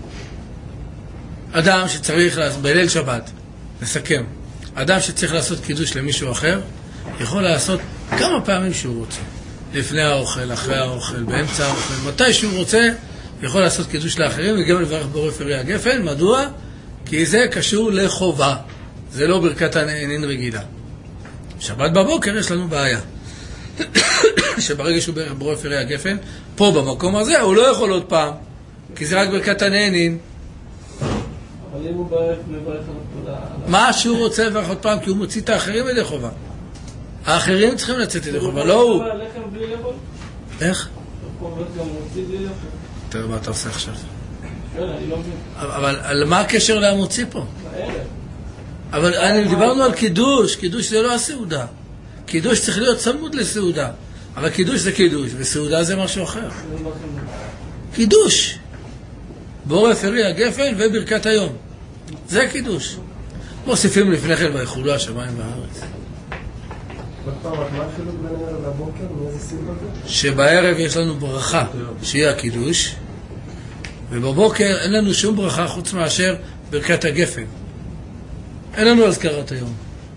אדם שצריך, בליל שבת, נסכם, אדם שצריך לעשות קידוש למישהו אחר, יכול לעשות כמה פעמים שהוא רוצה. לפני האוכל, אחרי האוכל, באמצע האוכל, מתי שהוא רוצה, יכול לעשות קידוש לאחרים וגם לברך בורא פרי הגפן. מדוע? כי זה קשור לחובה. זה לא ברכת הנהנין רגילה. שבת בבוקר יש לנו בעיה. שברגע שהוא ברך בורא פרי הגפן, פה במקום הזה הוא לא יכול עוד פעם, כי זה רק ברכת הנהנין. אבל אם הוא ברך, מברך על... מה שהוא רוצה לברך עוד פעם, כי הוא מוציא את האחרים ידי חובה. האחרים צריכים לצאת ידי חובה, לא הוא. לחם בלי לאכול? איך? הוא גם מוציא בלי לאכול. תראה מה אתה עושה עכשיו. כן, אני לא מבין. אבל על מה הקשר להמוציא פה? בערב. אבל אני דיברנו על קידוש, קידוש זה לא הסעודה. קידוש צריך להיות צמוד לסעודה. אבל קידוש זה קידוש, וסעודה זה משהו אחר. קידוש. בורא פרי הגפן וברכת היום. זה קידוש. מוסיפים לפני כן ויחולו השמיים והארץ. מה החילוק בין הערב לבוקר? מאיזה סיבה זה? שבערב יש לנו ברכה, שהיא הקידוש, ובבוקר אין לנו שום ברכה חוץ מאשר ברכת הגפן. אין לנו הזכרת היום.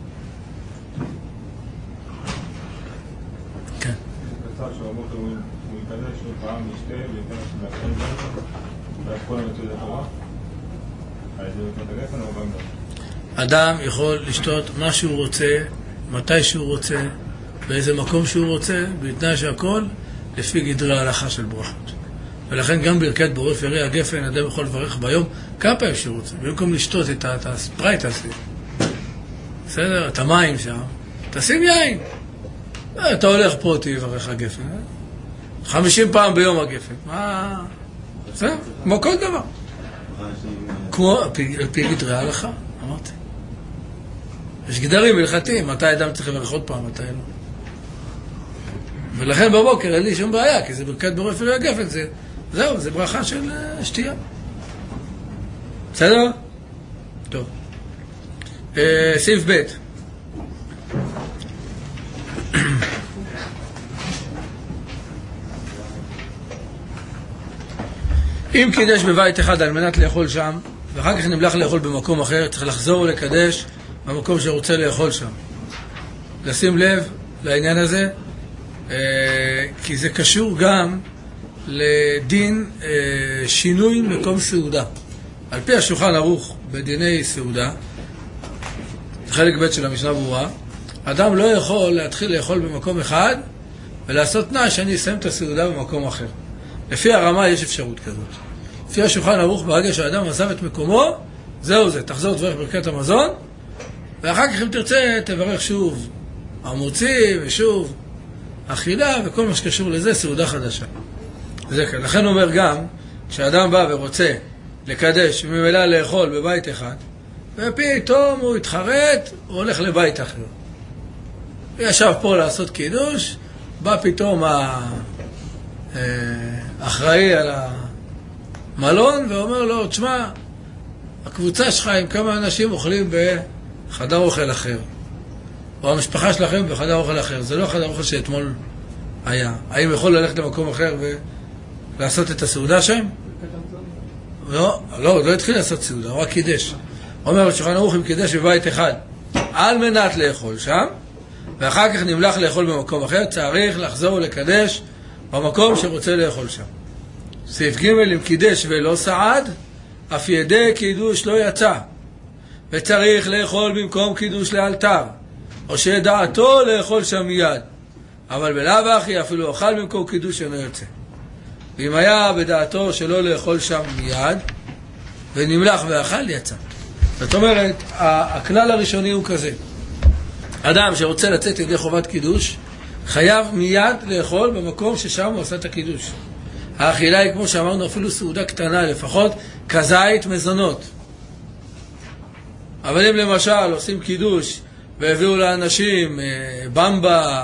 כן. קצר שבבוקר הוא יקדש, הוא פעם ישתה, וייתן לכם להכין ברכת, ואז כל המצוי לתורה. אז זה ברכת הגפן או גם לא? אדם יכול לשתות מה שהוא רוצה, מתי שהוא רוצה, באיזה מקום שהוא רוצה, בתנאי שהכל לפי גדרי ההלכה של ברכות. ולכן גם ברכת בורא פרי הגפן, אדם יכול לברך ביום כמה פעמים שהוא רוצה, במקום לשתות את, את הספרייט הזה. בסדר? את המים שם, תשים יין. אתה הולך פה, תברך הגפן. חמישים פעם ביום הגפן. מה? בסדר? כמו כל דבר. כמו על פי גדרי ההלכה, אמרתי. יש גדרים הלכתיים, מתי אדם צריך לברך עוד פעם, מתי לא. ולכן בבוקר אין לי שום בעיה, כי זה ברכת בורא פרי הגפן, זה, זהו, זה ברכה של uh, שתייה. בסדר? טוב. Uh, סעיף ב' אם קידש בבית אחד על מנת לאכול שם, ואחר כך נמלך לאכול במקום אחר, צריך לחזור ולקדש במקום שרוצה לאכול שם. לשים לב לעניין הזה, כי זה קשור גם לדין שינוי מקום סעודה. על פי השולחן ערוך בדיני סעודה, חלק ב' של המשנה ברורה, אדם לא יכול להתחיל לאכול במקום אחד ולעשות תנאי שאני אסיים את הסעודה במקום אחר. לפי הרמה יש אפשרות כזאת. לפי השולחן ערוך, ברגע שהאדם עזב את מקומו, זהו זה, תחזור תברך ברכת המזון, ואחר כך אם תרצה תברך שוב המוציא ושוב אכילה וכל מה שקשור לזה, סעודה חדשה. זה כן. לכן אומר גם, כשאדם בא ורוצה לקדש וממילא לאכול בבית אחד, ופתאום הוא התחרט, הוא הולך לבית אחר. הוא ישב פה לעשות קידוש, בא פתאום האחראי על המלון ואומר לו, תשמע, הקבוצה שלך עם כמה אנשים אוכלים בחדר אוכל אחר, או המשפחה שלכם בחדר אוכל אחר. זה לא חדר אוכל שאתמול היה. האם יכול ללכת למקום אחר ולעשות את הסעודה שם? לא, לא, לא התחיל לעשות סעודה, הוא רק קידש. אומר השולחן ערוך עם קידש בבית אחד, על מנת לאכול שם, ואחר כך נמלח לאכול במקום אחר, צריך לחזור ולקדש במקום שרוצה לאכול שם. סעיף ג' אם קידש ולא סעד, אף ידי קידוש לא יצא, וצריך לאכול במקום קידוש לאלתר, או שדעתו לאכול שם מיד, אבל בלאו הכי אפילו אוכל במקום קידוש אינו יוצא. ואם היה בדעתו שלא לאכול שם מיד, ונמלח ואכל, יצא. זאת אומרת, הכלל הראשוני הוא כזה. אדם שרוצה לצאת ידי חובת קידוש, חייב מיד לאכול במקום ששם הוא עשה את הקידוש. האכילה היא, כמו שאמרנו, אפילו סעודה קטנה, לפחות כזית מזונות. אבל אם למשל עושים קידוש, והביאו לאנשים במבה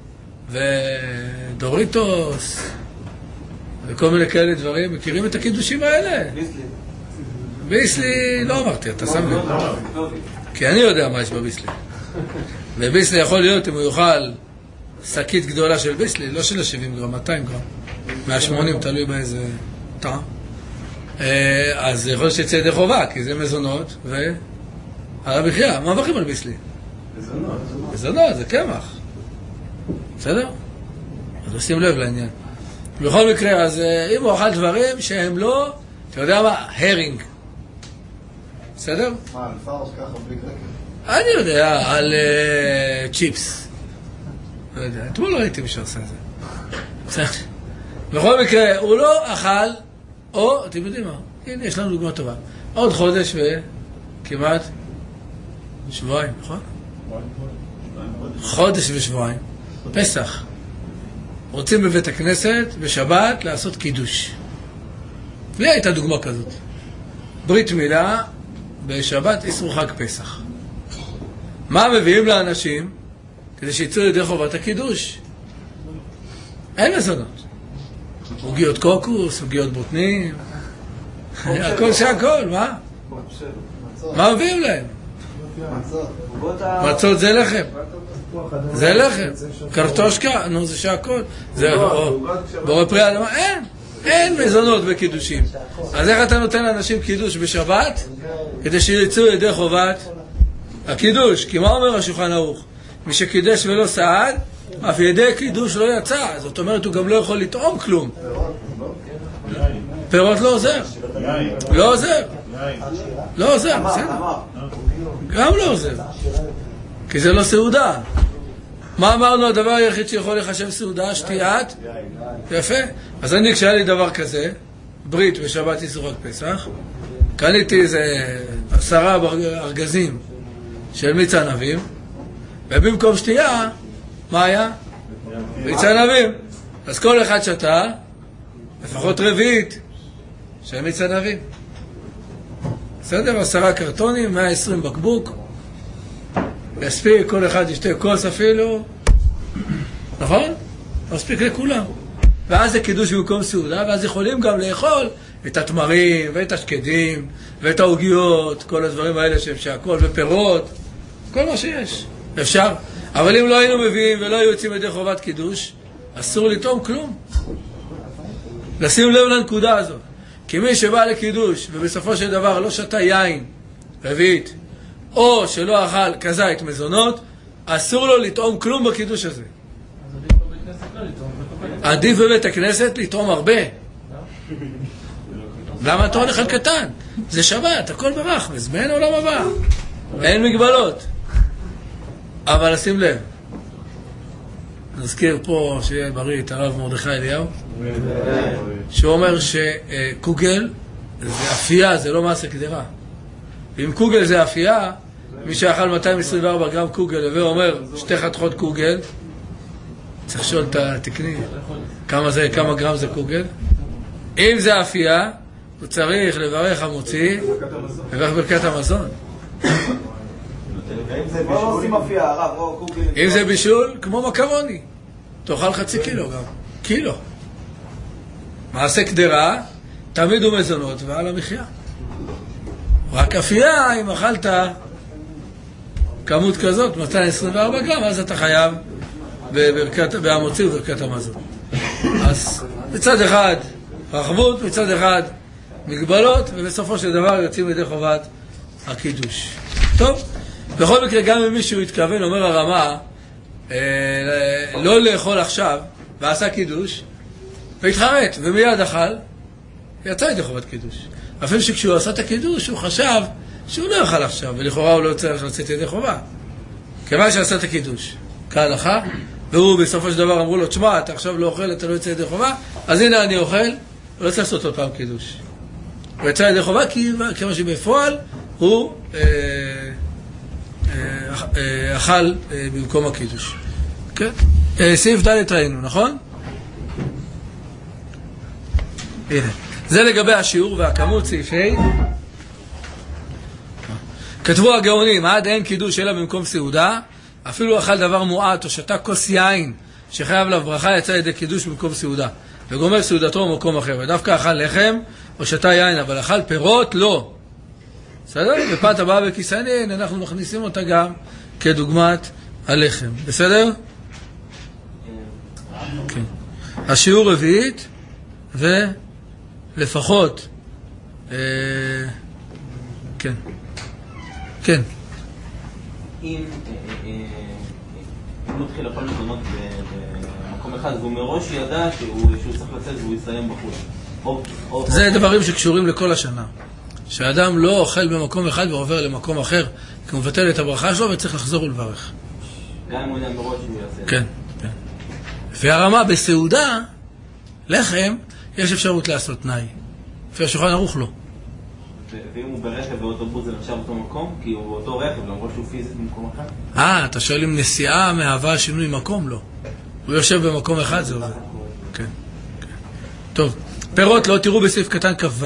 ודוריטוס, וכל מיני כאלה דברים, מכירים את הקידושים האלה? ביסלי. ביסלי, לא אמרתי, אתה שם לב. כי אני יודע מה יש בביסלי. וביסלי יכול להיות אם הוא יאכל שקית גדולה של ביסלי, לא של שבעים גרם, מאתיים גרם, מאה ושמונים, תלוי באיזה טעם. אז יכול להיות שיצא ידי חובה, כי זה מזונות, ועל המחיה, מה מברכים על ביסלי? מזונות. מזונות, זה קמח. בסדר? אז עושים לב לעניין. בכל מקרה, אז אם הוא אכל דברים שהם לא, אתה יודע מה? הרינג. בסדר? מה, על פארש ככה בלי קרקר? אני יודע, על צ'יפס. לא יודע, אתמול לא ראיתי מי שעושה את זה. בסדר? בכל מקרה, הוא לא אכל, או, אתם יודעים מה? הנה, יש לנו דוגמה טובה. עוד חודש וכמעט שבועיים, נכון? חודש ושבועיים. פסח. רוצים בבית הכנסת בשבת לעשות קידוש. לי הייתה דוגמה כזאת. ברית מילה בשבת איסור חג פסח. מה מביאים לאנשים כדי שיצאו לידי חובת הקידוש? אין מזונות. עוגיות קוקוס, עוגיות בוטנים, הכל שהכל, מה? מה מביאים להם? מצות זה לחם. זה לחם. קרטושקה, נו זה שהכל. זה בורא פרי האדמה, אין. אין מזונות בקידושים. אז איך אתה נותן לאנשים קידוש בשבת? כדי שיצאו לידי חובת הקידוש. כי מה אומר השולחן ערוך? מי שקידש ולא סעד, אף ידי קידוש לא יצא. זאת אומרת, הוא גם לא יכול לטעום כלום. פירות לא עוזר. לא עוזר. לא עוזר, בסדר. גם לא עוזר. כי זה לא סעודה. מה אמרנו? הדבר היחיד שיכול לחשב סעודה, שתיית? יפה. אז אני, כשהיה לי דבר כזה, ברית בשבת איסור רק פסח, קניתי איזה עשרה ארגזים של מיץ ענבים, ובמקום שתייה, מה היה? מיץ ענבים. אז כל אחד שתה, לפחות רביעית, של מיץ ענבים. בסדר? עשרה קרטונים, מאה ועשרים בקבוק, יספיק, כל אחד ישתה כוס אפילו, נכון? מספיק לכולם. ואז זה קידוש במקום סעודה, ואז יכולים גם לאכול את התמרים, ואת השקדים, ואת העוגיות, כל הדברים האלה שהם שהכל, ופירות, כל מה שיש. אפשר. אבל אם לא היינו מביאים ולא היו יוצאים ידי חובת קידוש, אסור לטעום כלום. לשים לב לנקודה הזאת. כי מי שבא לקידוש, ובסופו של דבר לא שתה יין, רביעית, או שלא אכל כזית מזונות, אסור לו לטעום כלום בקידוש הזה. עדיף בבית הכנסת לטעום הרבה. למה אתה הולך על קטן? זה שבת, הכל ברח, מזמן עולם הבא. אין מגבלות. אבל שים לב. נזכיר פה שיהיה בריא את הרב מרדכי אליהו, שהוא אומר שקוגל זה אפייה, זה לא מעשה קדירה. ואם קוגל זה אפייה, מי שאכל מאתיים עשרים וארבע גרם קוגל ואומר שתי חתיכות קוגל, צריך לשאול את התקני כמה זה, כמה גרם זה קוגל. אם זה אפייה, הוא צריך לברך המוציא לברך ברכת המזון. אם זה בישול, כמו מקרוני, תאכל חצי קילו גם, קילו. מעשה קדרה, תמיד הוא מזונות ועל המחיה. רק אפייה, אם אכלת כמות כזאת, מאתיים עשרים וארבע גרם, אז אתה חייב בהמוציא וברכת המזון. אז מצד אחד רחבות, מצד אחד מגבלות, ובסופו של דבר יוצאים לידי חובת הקידוש. טוב, בכל מקרה גם אם מישהו התכוון, אומר הרמה, אה, לא לאכול עכשיו, ועשה קידוש, והתחרט, ומיד אכל, יצא לידי חובת קידוש. אפילו שכשהוא עשה את הקידוש, הוא חשב שהוא לא יאכל עכשיו, ולכאורה הוא לא צריך לצאת לידי חובה. כיוון שעשה את הקידוש, כהלכה, והוא בסופו של דבר אמרו לו, תשמע, אתה עכשיו לא אוכל, אתה לא יצא לידי חובה, אז הנה אני אוכל, הוא לא צריך לעשות עוד פעם קידוש. הוא יצא לידי חובה, כי כמה שבפועל הוא אה, אה, אה, אכל אה, במקום הקידוש. כן? אה, סעיף ד' ראינו, נכון? הנה. זה לגבי השיעור והכמות, סעיף ה'. כתבו הגאונים, עד אין קידוש אלא במקום סעודה, אפילו אכל דבר מועט או שתה כוס יין שחייב לה ברכה, יצא לידי קידוש במקום סעודה, וגומר סעודתו במקום אחר, ודווקא אכל לחם או שתה יין, אבל אכל פירות לא. בסדר? בפת הבאה בכיסנין אנחנו מכניסים אותה גם כדוגמת הלחם. בסדר? כן. השיעור רביעית ולפחות אה, כן. כן. אם הוא מתחיל לאכול מזונות במקום אחד, והוא מראש ידע שהוא צריך לצאת והוא יסיים בחוץ. זה דברים שקשורים לכל השנה. שהאדם לא אוכל במקום אחד ועובר למקום אחר, כי הוא מבטל את הברכה שלו וצריך לחזור ולברך. גם אם הוא יודע מראש שהוא יעשה. כן, כן. לפי הרמה בסעודה, לחם, יש אפשרות לעשות תנאי. לפי השולחן ערוך לא. ואם הוא ברכב ואוטובוס זה נחשב אותו מקום? כי הוא באותו רכב, למרות שהוא פיזית במקום אחד? אה, אתה שואל אם נסיעה מהווה שינוי מקום? לא. הוא יושב במקום אחד, זה עובד. כן, כן. טוב, פירות לא תראו בסעיף קטן כ"ו.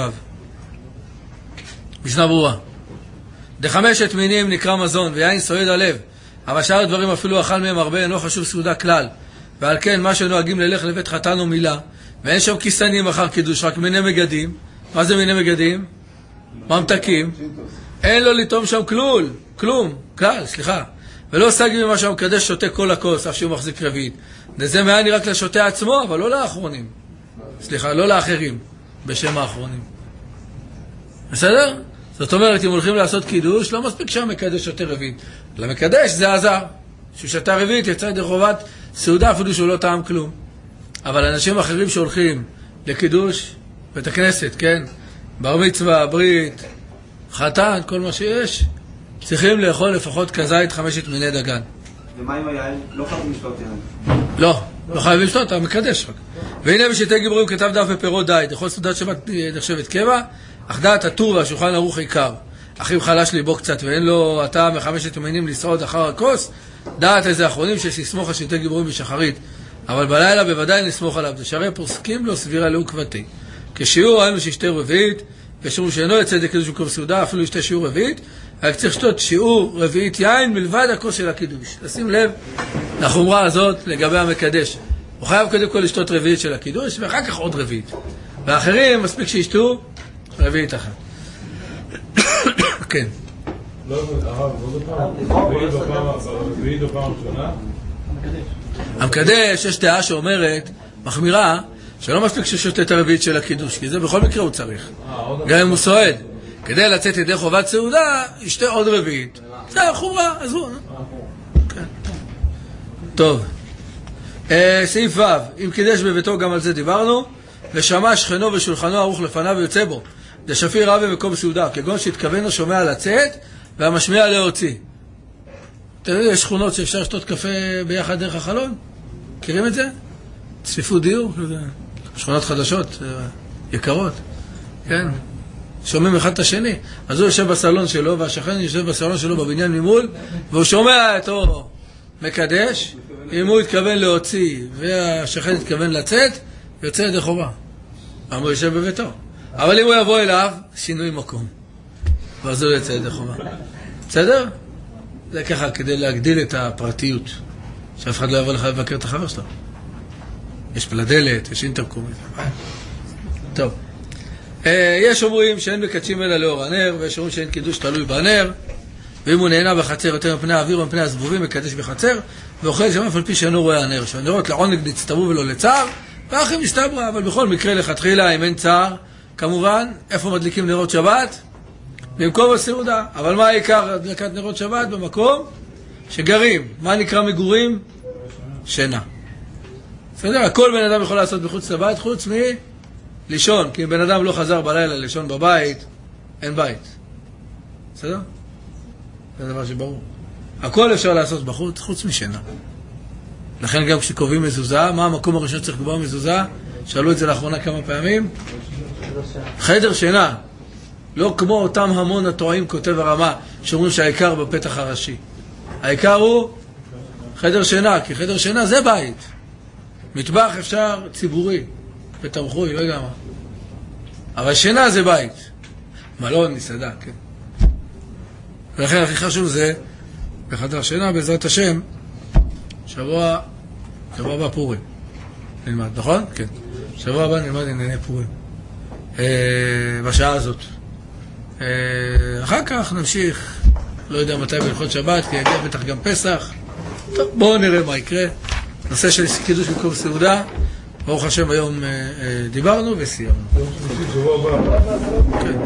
משנה ברורה. דחמשת מינים נקרא מזון, ויין סועד הלב. אבל שאר הדברים אפילו אכל מהם הרבה, אינו חשוב סעודה כלל. ועל כן, מה שנוהגים ללך לבית חתן או מילה, ואין שם כיסנים אחר קידוש, רק מיני מגדים. מה זה מיני מגדים? ממתקים. אין לו לטום שם כלול, כלום, כלל, סליחה. ולא סגי ממה שהמקדש שותה כל הכוס, אף שהוא מחזיק רביעית. וזה מעני רק לשותה עצמו, אבל לא לאחרונים. סליחה, לא לאחרים, בשם האחרונים. בסדר? זאת אומרת, אם הולכים לעשות קידוש, לא מספיק שהמקדש שותה רביעית. למקדש זה עזר. שהוא שתה רביעית יצא ידי חובת סעודה, אפילו שהוא לא טעם כלום. אבל אנשים אחרים שהולכים לקידוש, בית הכנסת, כן? בר מצווה, ברית, חתן, כל מה שיש, צריכים לאכול לפחות כזית חמשת מיני דגן. ומה עם היין? לא חייבים לשתות יין. לא, לא חייבים לשתות, אתה מקדש רק. והנה בשתי גיבורים כתב דף ופירות די, דכל סעודת שבת נחשבת קבע, אך דעת הטור והשולחן ערוך עיקר. אחיו חלש ליבו קצת ואין לו הטעם מחמשת מינים לשרוד אחר הכוס, דעת איזה אחרונים שיש לסמוך על שתי גיבורים בשחרית, אבל בלילה בוודאי נסמוך עליו, דשרי פוסקים לו סבירה לעוקבתי. כשיעור היינו שישתה רביעית, ושיעור שאינו יצא ידי קידוש במקום סעודה, אפילו ישתה שיעור רביעית, רק צריך לשתות שיעור רביעית יין מלבד הכוס של הקידוש. לשים לב לחומרה הזאת לגבי המקדש. הוא חייב קודם כל לשתות רביעית של הקידוש, ואחר כך עוד רביעית. ואחרים מספיק שישתו רביעית אחת. כן. לא, הרב, עוד פעם, רביעית בפעם ראשונה? המקדש, יש דעה שאומרת, מחמירה, שלא מספיק ששותה את הרביעית של הקידוש, כי זה בכל מקרה הוא צריך. גם אם הוא סועד. כדי לצאת ידי חובת סעודה, ישתה עוד רביעית. זה החומרה, אז הוא... טוב. סעיף ו', אם קידש בביתו, גם על זה דיברנו, ושמע שכנו ושולחנו ערוך לפניו ויוצא בו. דשפיר רב במקום סעודה, כגון שהתכוון או שומע לצאת, והמשמיע להוציא. אתה יודע, יש שכונות שאפשר לשתות קפה ביחד דרך החלון? מכירים את זה? צפיפות דיור, שכונות חדשות, יקרות, כן? שומעים אחד את השני. אז הוא יושב בסלון שלו, והשכן יושב בסלון שלו בבניין ממול, והוא שומע אותו מקדש, אם הוא התכוון להוציא, והשכן התכוון לצאת, יוצא ידי חובה. אבל הוא יושב בביתו. אבל אם הוא יבוא אליו, שינוי מקום. ואז הוא יוצא ידי חובה. בסדר? זה ככה, כדי להגדיל את הפרטיות. שאף אחד לא יבוא לך לבקר את החבר שלו. יש פלדלת, יש אינטרקום. טוב. יש אומרים שאין מקדשים אלא לאור הנר, ויש אומרים שאין קידוש תלוי בנר, ואם הוא נהנה בחצר יותר מפני האוויר ומפני הזבובים, מקדש בחצר, ואוכל שם אף על פי שאינו רואה הנר. שהנרות לעונג נצטוו ולא לצער, ואחים מסתברא, אבל בכל מקרה לכתחילה, אם אין צער, כמובן, איפה מדליקים נרות שבת? במקום הסעודה. אבל מה העיקר הדלקת נרות שבת? במקום שגרים. מה נקרא מגורים? שינה. בסדר? הכל בן אדם יכול לעשות בחוץ לבית, חוץ מ... לישון, כי אם בן אדם לא חזר בלילה לישון בבית, אין בית. בסדר? זה דבר שברור. הכל אפשר לעשות בחוץ, חוץ משינה. לכן גם כשקובעים מזוזה, מה המקום הראשון צריך לקבוע מזוזה? שאלו את זה לאחרונה כמה פעמים. חדר שינה. לא כמו אותם המון התועים כותב הרמה, שאומרים שהעיקר בפתח הראשי. העיקר הוא חדר שינה, כי חדר שינה זה בית. מטבח אפשר ציבורי. ותמכוי, לא יודע מה. אבל שינה זה בית. מלון, מסעדה, כן. ולכן הכי חשוב זה, בחדר שינה, בעזרת השם, שבוע, שבוע הבא פורים. נלמד, נכון? כן. שבוע הבא נלמד ענייני פורים. אה, בשעה הזאת. אה, אחר כך נמשיך, לא יודע מתי בהלכות שבת, כי יגיע בטח גם פסח. טוב, בואו נראה מה יקרה. נושא של קידוש במקום סעודה. ברוך השם היום דיברנו וסיימנו.